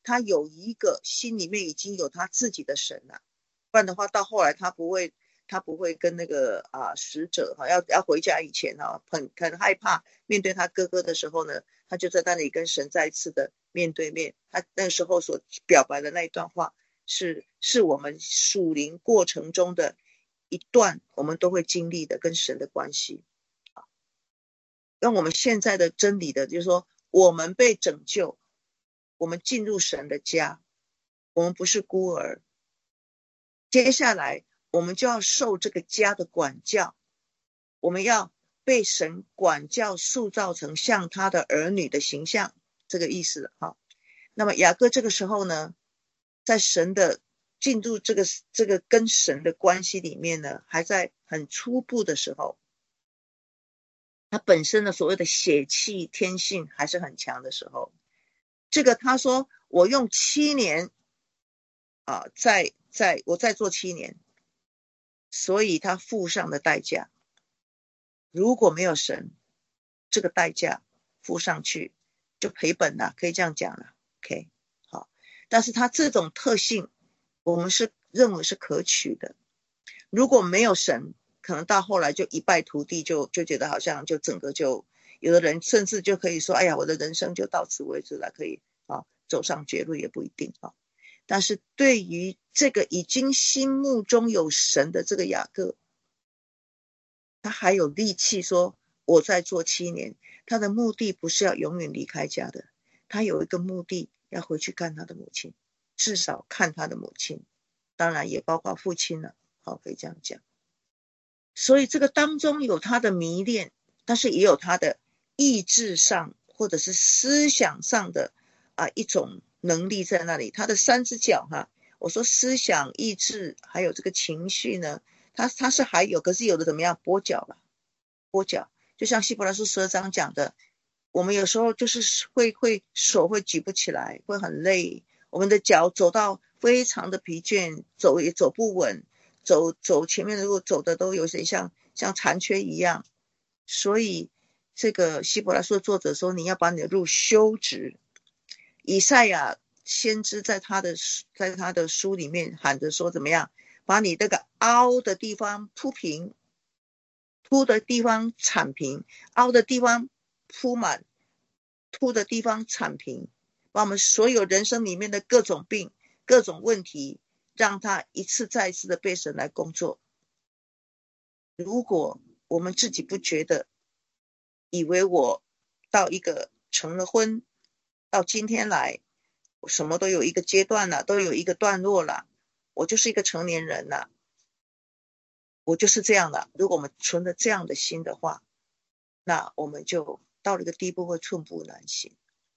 他有一个心里面已经有他自己的神了，不然的话到后来他不会他不会跟那个啊使者哈要要回家以前哈很很害怕面对他哥哥的时候呢，他就在那里跟神再一次的面对面，他那时候所表白的那一段话是是我们属灵过程中的一段我们都会经历的跟神的关系。跟我们现在的真理的就是说，我们被拯救，我们进入神的家，我们不是孤儿，接下来我们就要受这个家的管教，我们要被神管教塑造成像他的儿女的形象，这个意思哈。那么雅各这个时候呢，在神的进入这个这个跟神的关系里面呢，还在很初步的时候，他本身的所谓的血气天性还是很强的时候，这个他说我用七年啊，在在我再做七年，所以他付上的代价，如果没有神，这个代价付上去就赔本了，可以这样讲了。OK， 好，但是他这种特性，我们是认为是可取的。如果没有神，可能到后来就一败涂地，就就觉得好像就整个就有的人甚至就可以说，哎呀，我的人生就到此为止了，可以啊走上绝路也不一定啊。但是对于这个已经心目中有神的这个雅各，他还有力气说我再做七年，他的目的不是要永远离开家的，他有一个目的要回去看他的母亲，至少看他的母亲，当然也包括父亲了，好，可以这样讲。所以这个当中有他的迷恋，但是也有他的意志上或者是思想上的啊一种能力在那里。他的三只脚哈，我说思想、意志还有这个情绪呢，他他是还有，可是有的怎么样跛脚了，跛脚，就像希伯来书十二章讲的，我们有时候就是会会手会举不起来，会很累，我们的脚走到非常的疲倦，走也走不稳。走走前面的路走的都有点像像残缺一样，所以这个希伯来书的作者说，你要把你的路修直。以赛亚先知在他的在他的书里面喊着说，怎么样把你这个凹的地方铺平，凸的地方铲平，凹的地方铺满，凸的地方铲平，把我们所有人生里面的各种病、各种问题，让他一次再一次的被神来工作。如果我们自己不觉得，以为我到一个成了婚，到今天来，我什么都有一个阶段了，都有一个段落了，我就是一个成年人了，我就是这样的。如果我们存了这样的心的话，那我们就到了一个地步会寸步难行。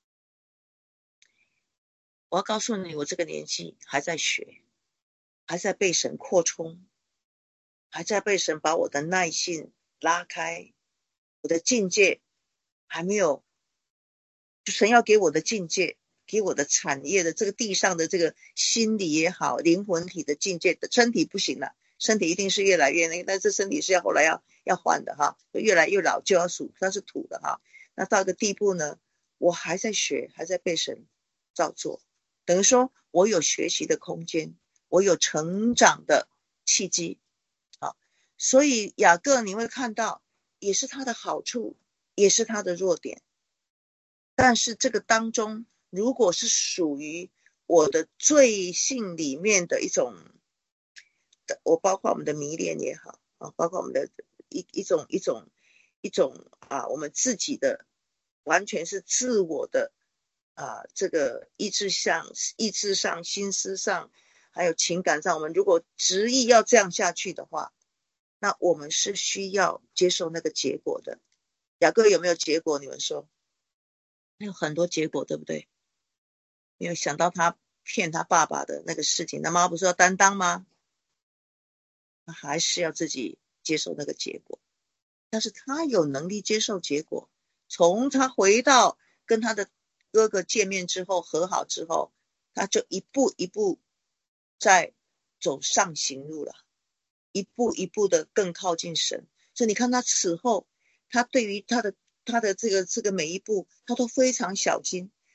我要告诉你，我这个年纪还在学，还在被神扩充，还在被神把我的耐性拉开，我的境界还没有，神要给我的境界，给我的产业的这个地上的这个心理也好，灵魂体的境界，身体不行了，身体一定是越来越那个，但是身体是要后来要要换的哈，越来越老就要数，它是土的哈。那到一个地步呢，我还在学，还在被神造作，等于说我有学习的空间，我有成长的契机。好，所以雅各你会看到，也是他的好处，也是他的弱点。但是这个当中，如果是属于我的罪性里面的一种，我包括我们的迷恋也好啊，包括我们的一一种一种一种啊，我们自己的完全是自我的啊，这个意志上、意志上、心思上，还有情感上，我们如果执意要这样下去的话，那我们是需要接受那个结果的。雅各有没有结果？你们说？有很多结果，对不对？没有想到他骗他爸爸的那个事情，他妈不是要担当吗？他还是要自己接受那个结果。但是他有能力接受结果，从他回到跟他的哥哥见面之后，和好之后，他就一步一步在走上行路了，一步一步的更靠近神。所以你看他此后，他对于他的他的这个这个每一步，他都非常小心，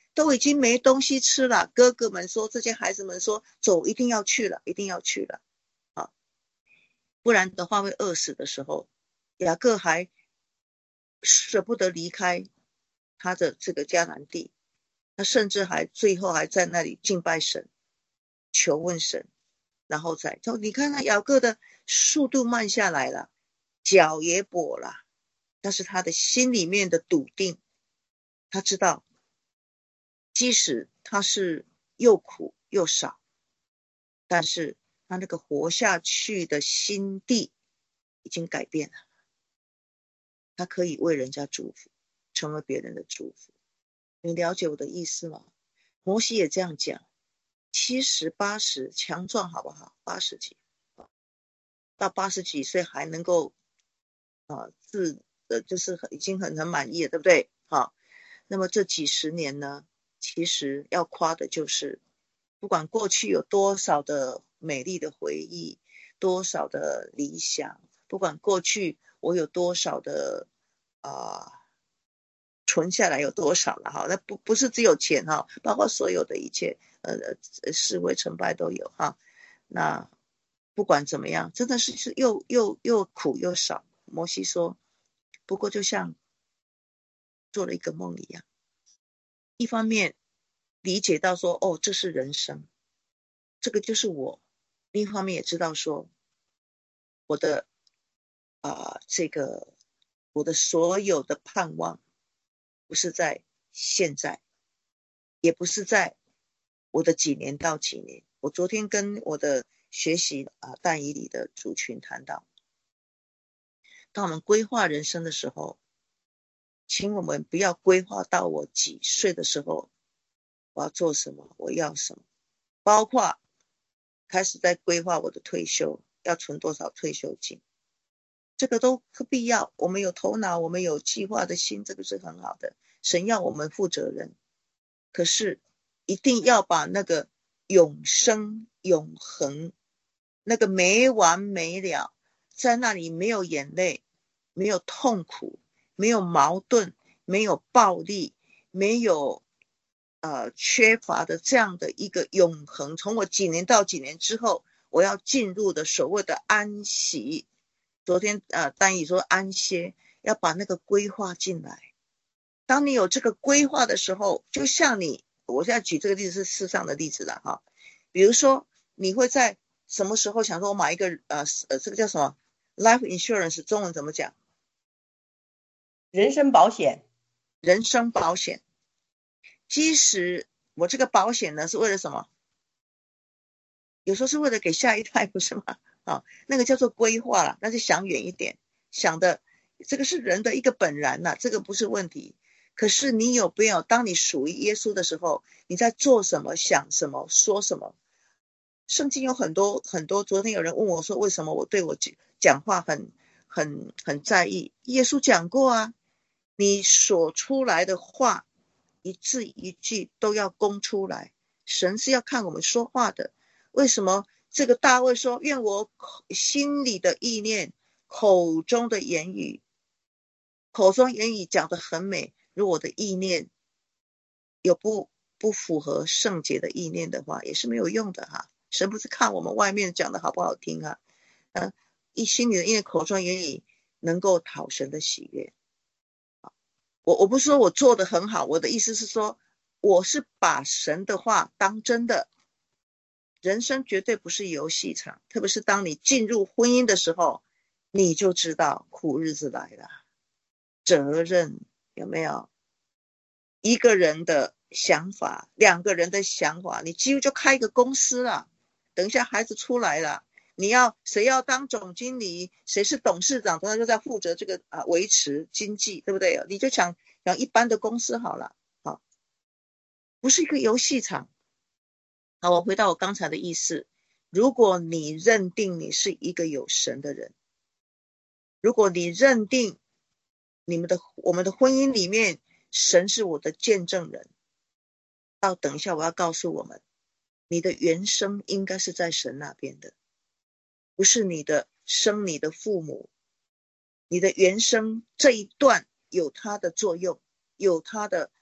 都已经没东西吃了，哥哥们说，这些孩子们说，走，一定要去了，一定要去了，啊，不然的话会饿死的时候，雅各还舍不得离开他的这个迦南地，他甚至还最后还在那里敬拜神，求问神，然后再，你看他雅各的速度慢下来了，脚也跛了，但是他的心里面的笃定，他知道即使他是又苦又少，但是他那个活下去的心地已经改变了，他可以为人家祝福，成为别人的祝福。你了解我的意思吗？摩西也这样讲，七十八十强壮好不好？八十几到八十几岁还能够啊自呃就是已经很很满意了，对不对？好，那么这几十年呢，其实要夸的就是不管过去有多少的美丽的回忆，多少的理想，不管过去我有多少的啊、呃、存下来有多少了哈，那不不是只有钱哈，包括所有的一切呃是非成败都有哈。那不管怎么样，真的是是又又又苦又少。摩西说，不过就像做了一个梦一样，一方面理解到说，哦，这是人生，这个就是我；另一方面也知道说，我的啊、呃、这个我的所有的盼望，不是在现在，也不是在我的几年到几年。我昨天跟我的学习啊但以理的族群谈到，当我们规划人生的时候，请我们不要规划到我几岁的时候我要做什么，我要什么，包括开始在规划我的退休，要存多少退休金，这个都不必要。我们有头脑，我们有计划的心，这个是很好的，神要我们负责任，可是一定要把那个永生永恒，那个没完没了，在那里没有眼泪，没有痛苦，没有矛盾，没有暴力，没有呃缺乏的这样的一个永恒，从我几年到几年之后我要进入的所谓的安息。昨天呃丹姨说安歇，要把那个规划进来。当你有这个规划的时候，就像你，我现在举这个例子是世上的例子了哈。比如说你会在什么时候想说我买一个呃呃这个叫什么 life insurance， 中文怎么讲？ 人身保险。 人身保险。即使我这个保险呢是为了什么？有时候是为了给下一代，不是吗？啊，那个叫做规划了，那就想远一点，想的这个是人的一个本然呐，这个不是问题。可是你有没有，当你属于耶稣的时候，你在做什么、想什么、说什么？圣经有很多很多，昨天有人问我说，为什么我对我讲话很很很在意？耶稣讲过啊，你所出来的话，一字一句都要公出来。神是要看我们说话的。为什么这个大卫说，愿我心里的意念，口中的言语，口中言语讲得很美，如果我的意念有不不符合圣洁的意念的话，也是没有用的哈。神不是看我们外面讲的好不好听啊，呃，一心里的意念，口中言语能够讨神的喜悦。我我不是说我做得很好，我的意思是说，我是把神的话当真的。人生绝对不是游戏场，特别是当你进入婚姻的时候，你就知道苦日子来了。责任有没有？一个人的想法，两个人的想法，你几乎就开一个公司了。等一下孩子出来了，你要谁要当总经理，谁是董事长，他就在负责这个啊维持经济，对不对？你就想想一般的公司好了，好，不是一个游戏场。好，我回到我刚才的意思，如果你认定你是一个有神的人，如果你认定你们的我们的婚姻里面神是我的见证人，到等一下我要告诉我们，你的原生应该是在神那边的，不是你的生你的父母，你的原生这一段有它的作用，有它的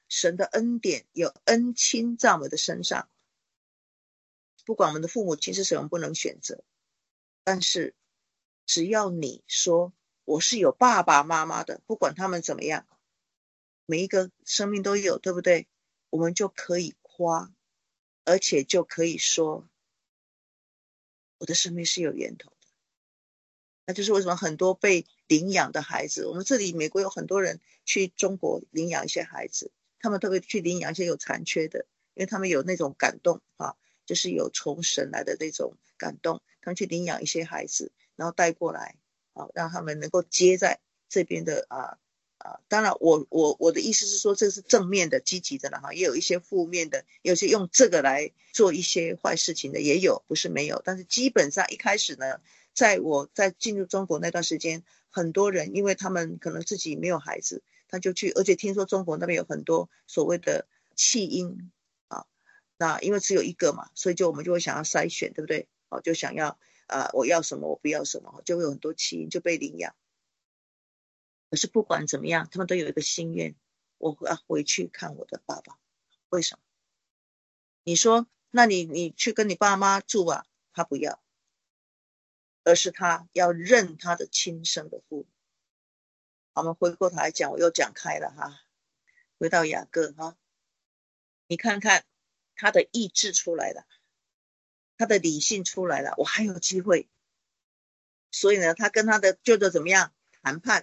神的恩典有恩亲在我们的身上，不管我们的父母亲是谁，我们不能选择，但是只要你说我是有爸爸妈妈的，不管他们怎么样，每一个生命都有，对不对？我们就可以夸，而且就可以说我的生命是有源头的。那就是为什么很多被领养的孩子，我们这里美国有很多人去中国领养一些孩子，他们特别去领养一些有残缺的，因为他们有那种感动啊，就是有从神来的那种感动，他们去领养一些孩子，然后带过来啊，让他们能够接在这边的啊啊，当然我我我的意思是说，这是正面的积极的了哈，也有一些负面的，有些用这个来做一些坏事情的也有，不是没有，但是基本上一开始呢，在我在进入中国那段时间，很多人因为他们可能自己没有孩子，他就去，而且听说中国那边有很多所谓的弃婴啊，那因为只有一个嘛，所以就我们就会想要筛选，对不对？哦，就想要呃我要什么我不要什么，就会有很多弃婴就被领养。可是不管怎么样，他们都有一个心愿，我要回去看我的爸爸。为什么？你说，那你你去跟你爸妈住啊，他不要，而是他要认他的亲生的父母。我们回过头来讲，我又讲开了哈，回到雅各哈，你看看他的意志出来了，他的理性出来了，我还有机会，所以呢，他跟他的舅舅怎么样谈判？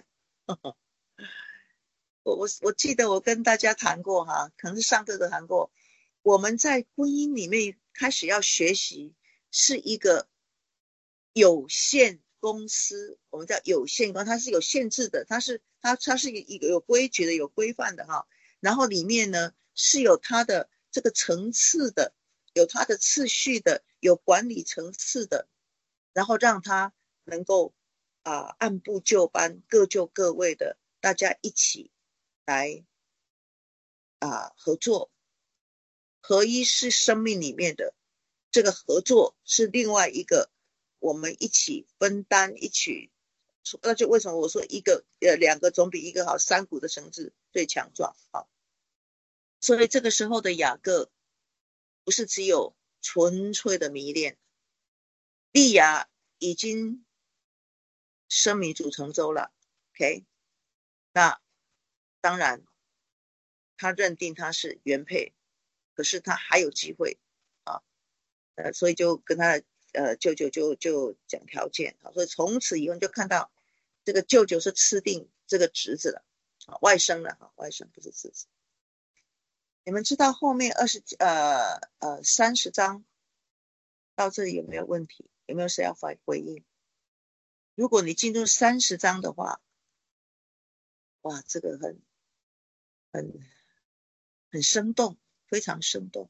我我我记得我跟大家谈过哈，可能是上课都谈过，我们在婚姻里面开始要学习是一个有限公司，我们叫有限公司，它是有限制的，它是它它是一个有规矩的、有规范的哈。然后里面呢是有它的这个层次的，有它的次序的，有管理层次的，然后让它能够啊、呃、按部就班，各就各位的，大家一起来啊、呃、合作。合一是生命里面的，这个合作是另外一个。我们一起分担，一起，那就为什么我说一个呃两个总比一个好，三股的绳子最强壮啊。所以这个时候的雅各不是只有纯粹的迷恋，利亚已经生米煮成粥了 ，OK， 那当然他认定他是原配，可是他还有机会啊，呃，所以就跟他呃，舅舅就就讲条件，所以从此以后你就看到这个舅舅是吃定这个侄子了，外甥了，外甥不是侄子。你们知道后面二十呃呃三十章到这里有没有问题？有没有谁要回回应？如果你进入三十章的话，哇，这个很很很生动，非常生动。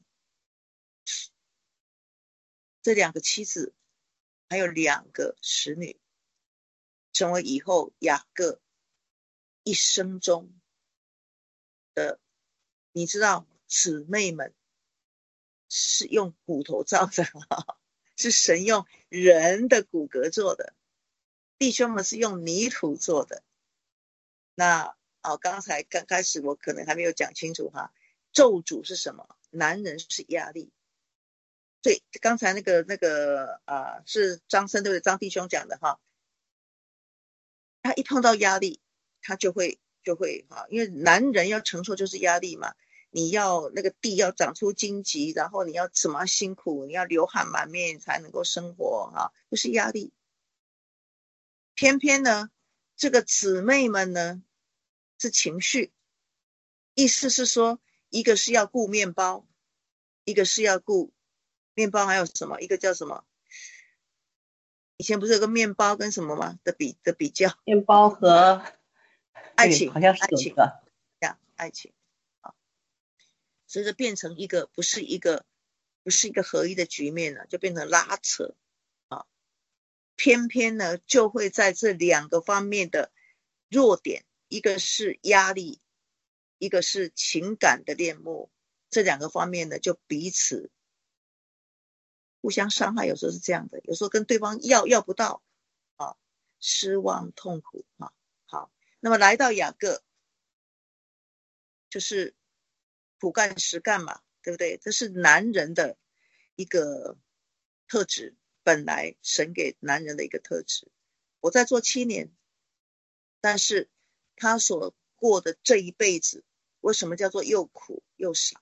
这两个妻子还有两个使女，成为以后雅各一生中的，你知道姊妹们是用骨头造的，是神用人的骨骼做的，弟兄们是用泥土做的。那哦，刚才刚开始我可能还没有讲清楚哈，咒诅是什么？男人是压力。对，刚才那个那个啊、呃，是张生对不对？张弟兄讲的哈，他一碰到压力，他就会就会哈，因为男人要承受就是压力嘛，你要那个地要长出荆棘，然后你要怎么辛苦，你要流汗满面才能够生活哈，就是压力。偏偏呢，这个姊妹们呢是情绪，意思是说，一个是要顾面包，一个是要顾面包，还有什么？一个叫什么？以前不是有个面包跟什么吗？的比的比较， 面包和爱情， 好像是有一个呀，爱情啊，所以就变成一个不是一个不是一个合一的局面了，就变成拉扯啊。偏偏呢，就会在这两个方面的弱点，一个是压力，一个是情感的恋慕，这两个方面呢，就彼此互相伤害，有时候是这样的，有时候跟对方要要不到啊，失望痛苦啊。好，那么来到雅各，就是苦干实干嘛，对不对？这是男人的一个特质，本来神给男人的一个特质。我在做七年，但是他所过的这一辈子，为什么叫做又苦又傻？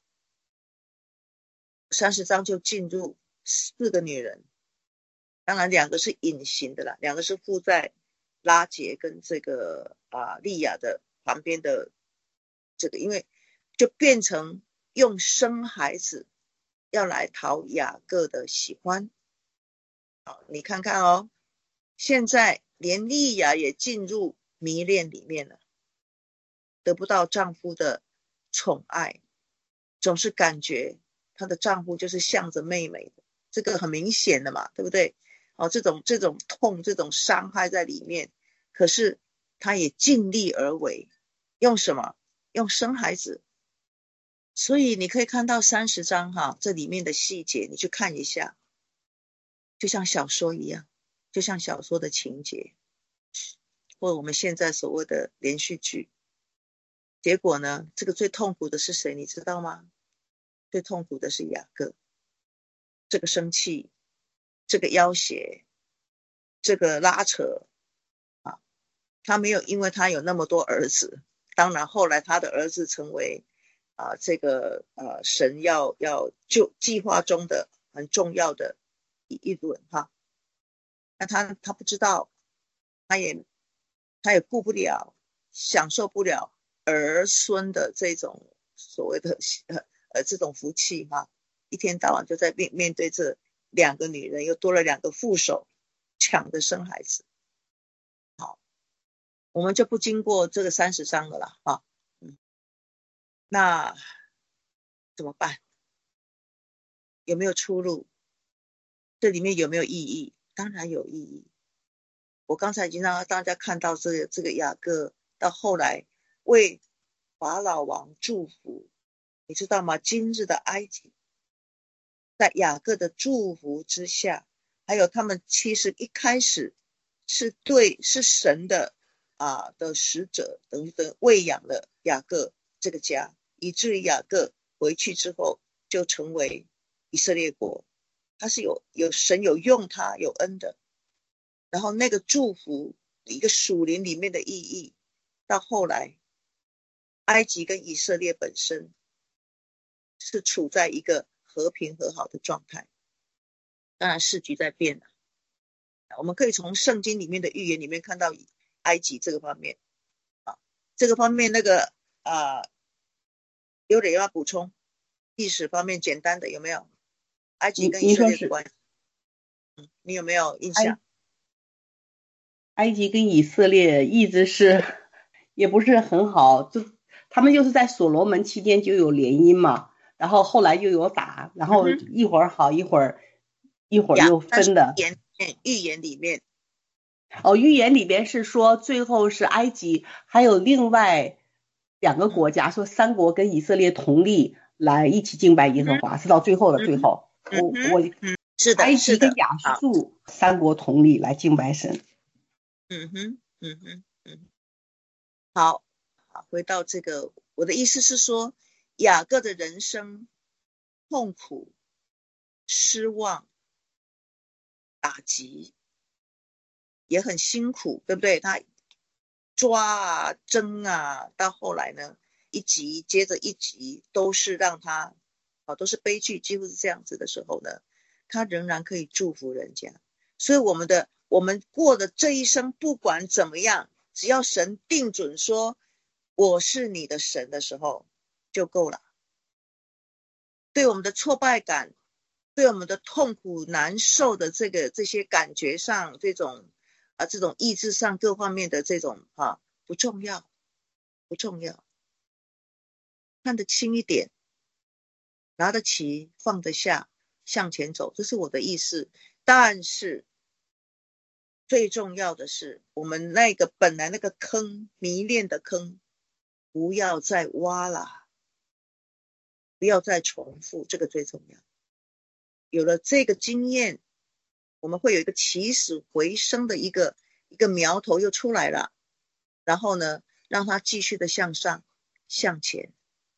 三十章就进入四个女人，当然两个是隐形的啦，两个是附在拉结跟这个啊利亚的旁边的这个，因为就变成用生孩子要来讨雅各的喜欢。好，你看看哦，现在连利亚也进入迷恋里面了，得不到丈夫的宠爱，总是感觉她的丈夫就是向着妹妹的，这个很明显的嘛，对不对？哦，这种这种痛，这种伤害在里面，可是她也尽力而为，用什么？用生孩子。所以你可以看到三十章哈，这里面的细节，你去看一下，就像小说一样，就像小说的情节，或者我们现在所谓的连续剧。结果呢，这个最痛苦的是谁，你知道吗？最痛苦的是雅各，这个生气，这个要挟，这个拉扯啊，他没有，因为他有那么多儿子，当然后来他的儿子成为啊这个呃神要要就计划中的很重要的一一轮哈，那他他不知道，他也他也顾不了，享受不了儿孙的这种所谓的呃呃这种福气哈，一天到晚就在面面对这两个女人，又多了两个副手，抢着生孩子。好，我们就不经过这个三十章了啦啊，嗯，那怎么办？有没有出路？这里面有没有意义？当然有意义。我刚才已经让大家看到这个这个雅各到后来为法老王祝福，你知道吗？今日的埃及在雅各的祝福之下，还有他们其实一开始是对是神的啊的使者，等于的喂养了雅各这个家，以至于雅各回去之后就成为以色列国，他是有有神有用他有恩的。然后那个祝福一个属灵里面的意义，到后来埃及跟以色列本身是处在一个和平和好的状态，当然世局在变了。我们可以从圣经里面的预言里面看到埃及这个方面啊，这个方面那个啊，有点要补充历史方面简单的有没有？埃及跟以色列的关系，嗯，你有没有印象？ 埃及跟以色列一直是也不是很好，就他们就是在所罗门期间就有联姻嘛，然后后来又有打，然后一会儿好一会儿、嗯、一会儿又分的。 预言预言里面， 哦，预言里边是说最后是埃及还有另外两个国家，嗯、说三国跟以色列同力来一起敬拜耶和华，嗯、是到最后的最后，嗯、我我、 嗯、是的， 埃及跟亚述住三国同力来敬拜神。 嗯哼，嗯哼，嗯，好，好，回到这个，我的意思是说，雅各的人生痛苦、失望、打击，也很辛苦，对不对？他抓啊、争啊，到后来呢，一集接着一集，都是让他啊，都是悲剧，几乎是这样子的时候呢，他仍然可以祝福人家。所以我们的。我们过的这一生不管怎么样，只要神定准说我是你的神的时候就够了。对我们的挫败感，对我们的痛苦难受的这个这些感觉上，这种啊这种意志上各方面的这种啊不重要，不重要，看得轻一点，拿得起放得下，向前走，这是我的意思。但是最重要的是，我们那个本来那个坑，迷恋的坑，不要再挖了，不要再重复，这个最重要。有了这个经验，我们会有一个起死回生的一个一个苗头又出来了，然后呢，让它继续的向上向前。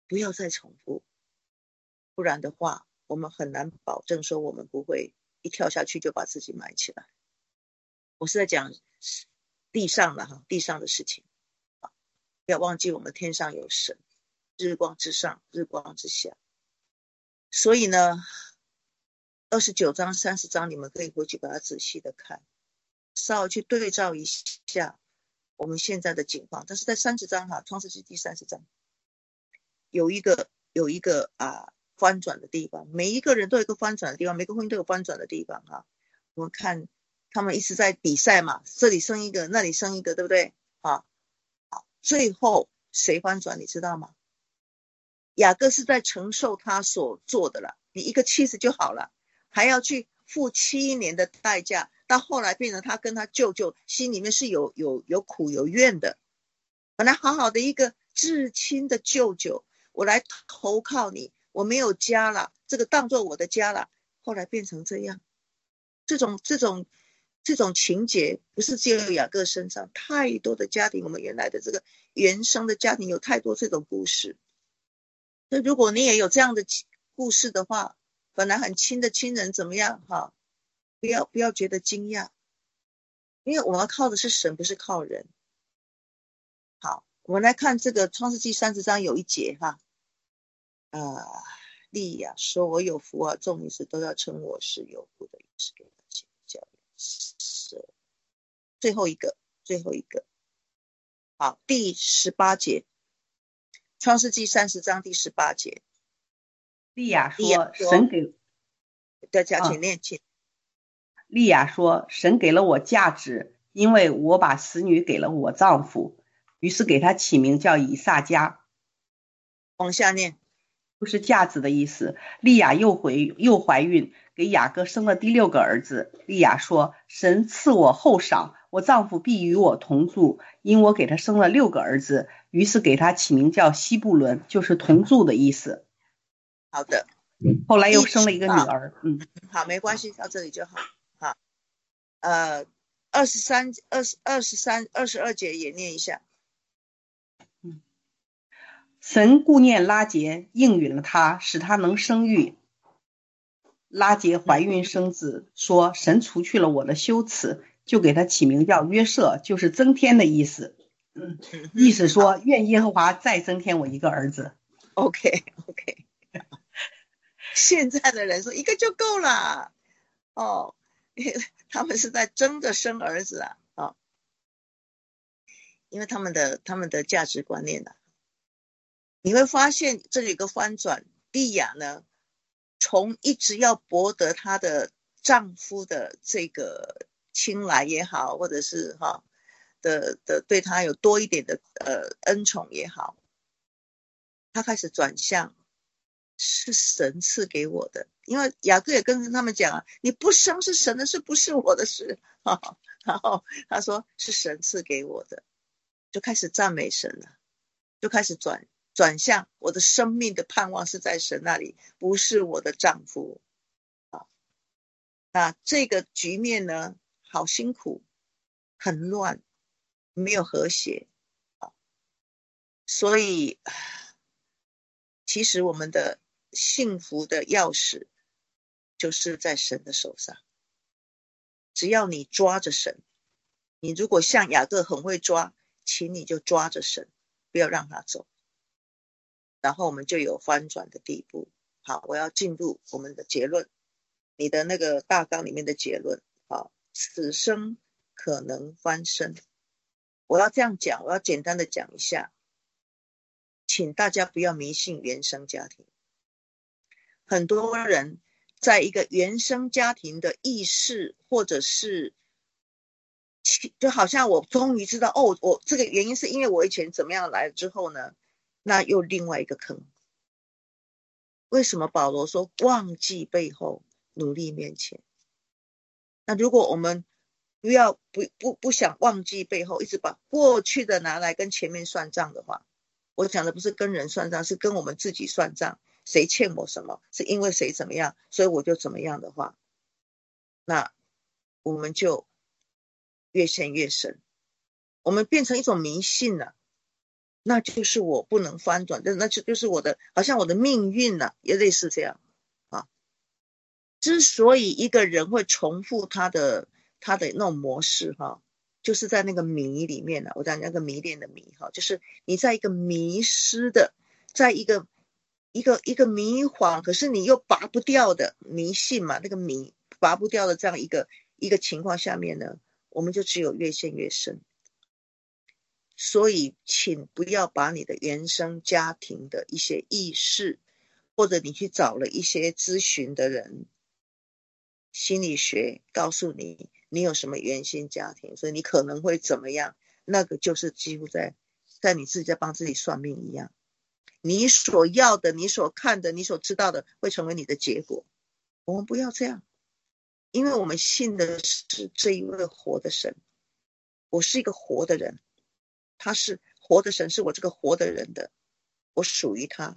不要再重复，不然的话我们很难保证说我们不会一跳下去就把自己埋起来。我是在讲地上的哈，地上的事情，不要忘记我们天上有神，日光之上，日光之下。所以呢，二十九章、三十章，你们可以回去把它仔细的看，稍微去对照一下我们现在的情况。但是在三十章哈，创世纪第三十章有一个有一个啊翻转的地方，每一个人都有一个翻转的地方，每个婚姻都有翻转的地方哈。我们看他们一直在比赛嘛，这里生一个，那里生一个，对不对？啊，好，最后谁翻转你知道吗？雅各是在承受他所做的了，你一个妻子就好了，还要去付七年的代价，到后来变成他跟他舅舅心里面是有有有苦有怨的。本来好好的一个至亲的舅舅，我来投靠你，我没有家了，这个当作我的家了，后来变成这样。这种这种这种情节不是只有雅各身上，太多的家庭，我们原来的这个原生的家庭有太多这种故事。所以如果你也有这样的故事的话，本来很亲的亲人怎么样哈，不要不要觉得惊讶，因为我们靠的是神，不是靠人。好，我们来看这个创世纪三十章有一节哈，啊，利亚说我有福啊，众女子都要称我是有福的，于是给他起名叫是最后一个最后一个好，第十八节，创世纪三十章第十八节， 利亚说神给大家请念请。 利亚说神给了我价值，因为我把使女给了我丈夫，于是给他起名叫以撒迦。 往下念， 不是架子的意思。利亚又回又怀孕，给雅各生了第六个儿子。利亚说神赐我后赏，我丈夫必与我同住，因我给他生了六个儿子，于是给他起名叫西布伦，就是同住的意思。 好的， 后来又生了一个女儿。嗯， 好，没关系，到这里就好。好，呃，二十三、二十二十三、二十二节也念一下。 嗯，神顾念拉结，应允了他，使他能生育。拉结怀孕生子，说神除去了我的羞耻，就给他起名叫约瑟，就是增添的意思。嗯，意思说愿耶和华再增添我一个儿子。 OK OK 现在的人说一个就够了哦，他们是在争着生儿子啊，哦，因为他们的他们的价值观念啊，你会发现这里有个翻转，利亚呢，从一直要博得她的丈夫的这个青睐也好，或者是哈、哦、的的对她有多一点的呃恩宠也好，她开始转向是神赐给我的，因为雅各也跟他们讲啊，你不生是神的事，不是我的事、哦、然后他说是神赐给我的，就开始赞美神了，就开始转转向我的生命的盼望是在神那里，不是我的丈夫、哦、那这个局面呢好辛苦，很乱，没有和谐、哦、所以其实我们的幸福的钥匙就是在神的手上，只要你抓着神，你如果像雅各很会抓，请你就抓着神，不要让他走，然后我们就有翻转的地步。好，我要进入我们的结论，你的那个大纲里面的结论，好，此生可能翻身。我要这样讲，我要简单的讲一下，请大家不要迷信原生家庭。很多人在一个原生家庭的意识，或者是就好像我终于知道哦，我这个原因是因为我以前怎么样来了之后呢，那又另外一个坑。为什么保罗说忘记背后，努力面前？那如果我们不要不不不想忘记背后，一直把过去的拿来跟前面算账的话，我讲的不是跟人算账，是跟我们自己算账，谁欠我什么，是因为谁怎么样，所以我就怎么样的话，那我们就越陷越深，我们变成一种迷信了。 那就是我不能翻转，那就就是我的，好像我的命运啊，也类似这样啊。之所以一个人会重复他的他的那种模式哈，就是在那个迷里面啊，我讲那个迷恋的迷哈，就是你在一个迷失的，在一个一个一个迷惘，可是你又拔不掉的迷信嘛，那个迷拔不掉的这样一个一个情况下面呢，我们就只有越陷越深。所以请不要把你的原生家庭的一些意识，或者你去找了一些咨询的人，心理学告诉你你有什么原生家庭，所以你可能会怎么样，那个就是几乎在在你自己在帮自己算命一样，你所要的，你所看的，你所知道的会成为你的结果。我们不要这样，因为我们信的是这一位活的神，我是一个活的人，他是活的神，是我这个活的人的，我属于他，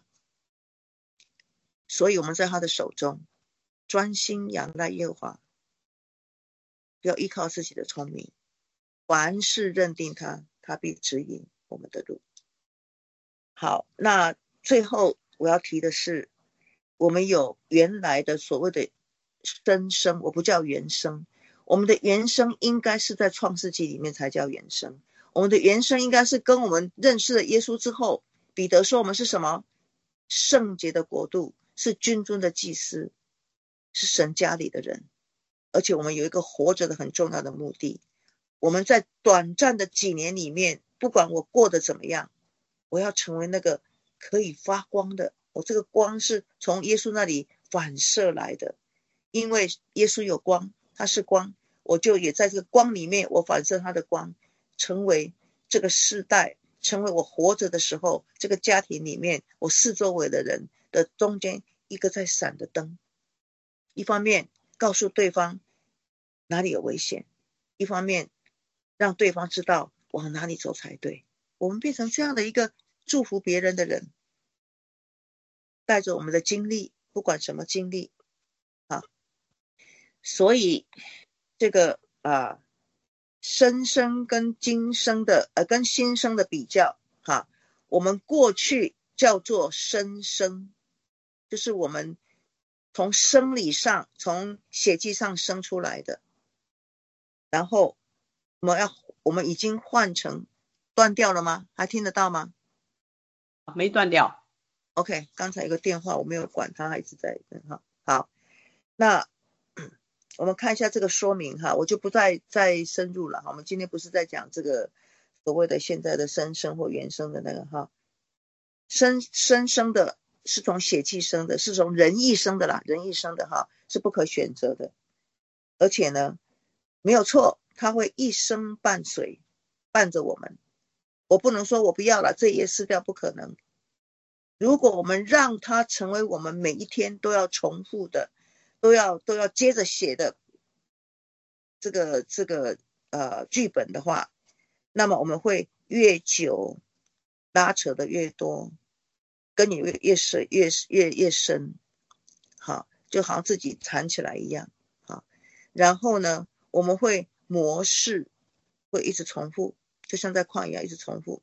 所以我们在他的手中专心仰赖耶和华，不要依靠自己的聪明，凡事认定他，他必指引我们的路。好，那最后我要提的是，我们有原来的所谓的生生，我不叫原生，我们的原生应该是在创世纪里面才叫原生，我们的原生应该是跟我们认识了耶稣之后，彼得说我们是什么？圣洁的国度，是君尊的祭司，是神家里的人，而且我们有一个活着的很重要的目的，我们在短暂的几年里面，不管我过得怎么样，我要成为那个可以发光的，我这个光是从耶稣那里反射来的，因为耶稣有光，他是光，我就也在这个光里面，我反射他的光，成为这个世代，成为我活着的时候，这个家庭里面我四周围的人的中间一个在闪的灯，一方面告诉对方哪里有危险，一方面让对方知道往哪里走才对。我们变成这样的一个祝福别人的人，带着我们的经历，不管什么经历啊，所以这个啊，生生跟今生的呃跟新生的比较哈、啊，我们过去叫做生生，就是我们从生理上从血迹上生出来的，然后我们要我们已经换成断掉了吗？还听得到吗？ 没断掉。 OK， 刚才有个电话我没有管它，还一直在哈。好，那我们看一下这个说明哈，我就不再再深入了。我们今天不是在讲这个所谓的现在的生生或原生的那个哈，生生生的是从血气生的，是从人意生的啦，人意生的哈，是不可选择的，而且呢没有错，它会一生伴随伴着我们。我不能说我不要了，这一页撕掉，不可能。如果我们让它成为我们每一天都要重复的，都要都要接着写的这个这个呃剧本的话，那么我们会越久拉扯的越多，跟你越越深越越越深，好，就好像自己缠起来一样，好，然后呢，我们会模式会一直重复，就像在旷野一样一直重复。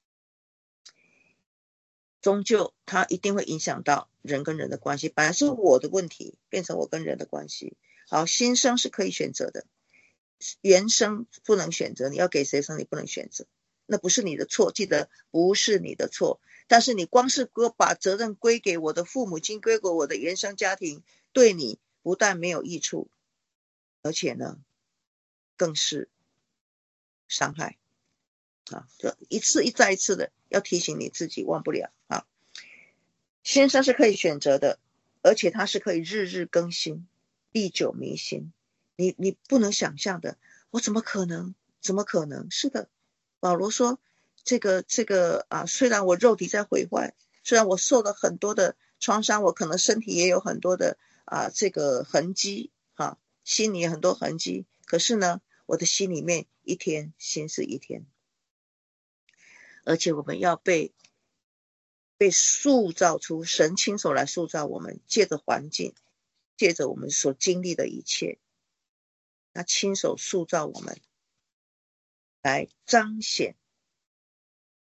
终究它一定会影响到人跟人的关系，本来是我的问题变成我跟人的关系。好，新生是可以选择的，原生不能选择，你要给谁生你不能选择，那不是你的错，记得不是你的错。但是你光是把责任归给我的父母亲，归给我的原生家庭，对你不但没有益处，而且呢更是伤害啊！就一次一再一次的要提醒你自己，忘不了啊。先生是可以选择的，而且它是可以日日更新，历久弥新。你你不能想象的，我怎么可能？怎么可能？是的，保罗说，这个这个啊，虽然我肉体在毁坏，虽然我受了很多的创伤，我可能身体也有很多的啊这个痕迹啊，心里有很多痕迹，可是呢，我的心里面一天新是一天，而且我们要被。被塑造出神亲手来塑造我们，借着环境，借着我们所经历的一切，他亲手塑造我们，来彰显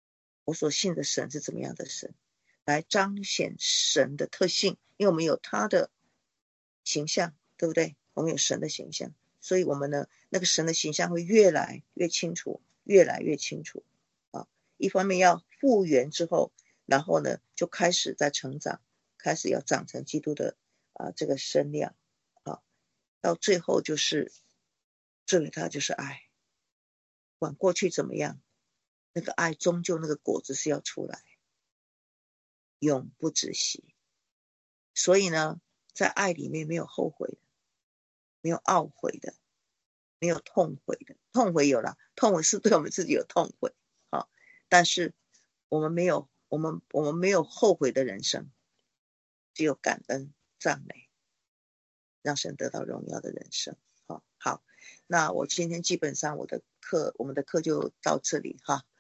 我所信的神是怎么样的神，来彰显神的特性，因为我们有他的形象，对不对？我们有神的形象，所以我们呢，那个神的形象会越来越清楚，越来越清楚啊。一方面要复原之后，然后呢，就开始在成长，开始要长成基督的啊这个身量啊，到最后就是这里它就是爱，管过去怎么样，那个爱终究那个果子是要出来，永不止息。所以呢，在爱里面没有后悔的，没有懊悔的，没有痛悔的。痛悔有啦，痛悔是对我们自己有痛悔，好，但是我们没有，我们我们没有后悔的人生，只有感恩赞美，让神得到荣耀的人生。好，好，那我今天基本上我的课，我们的课就到这里哈。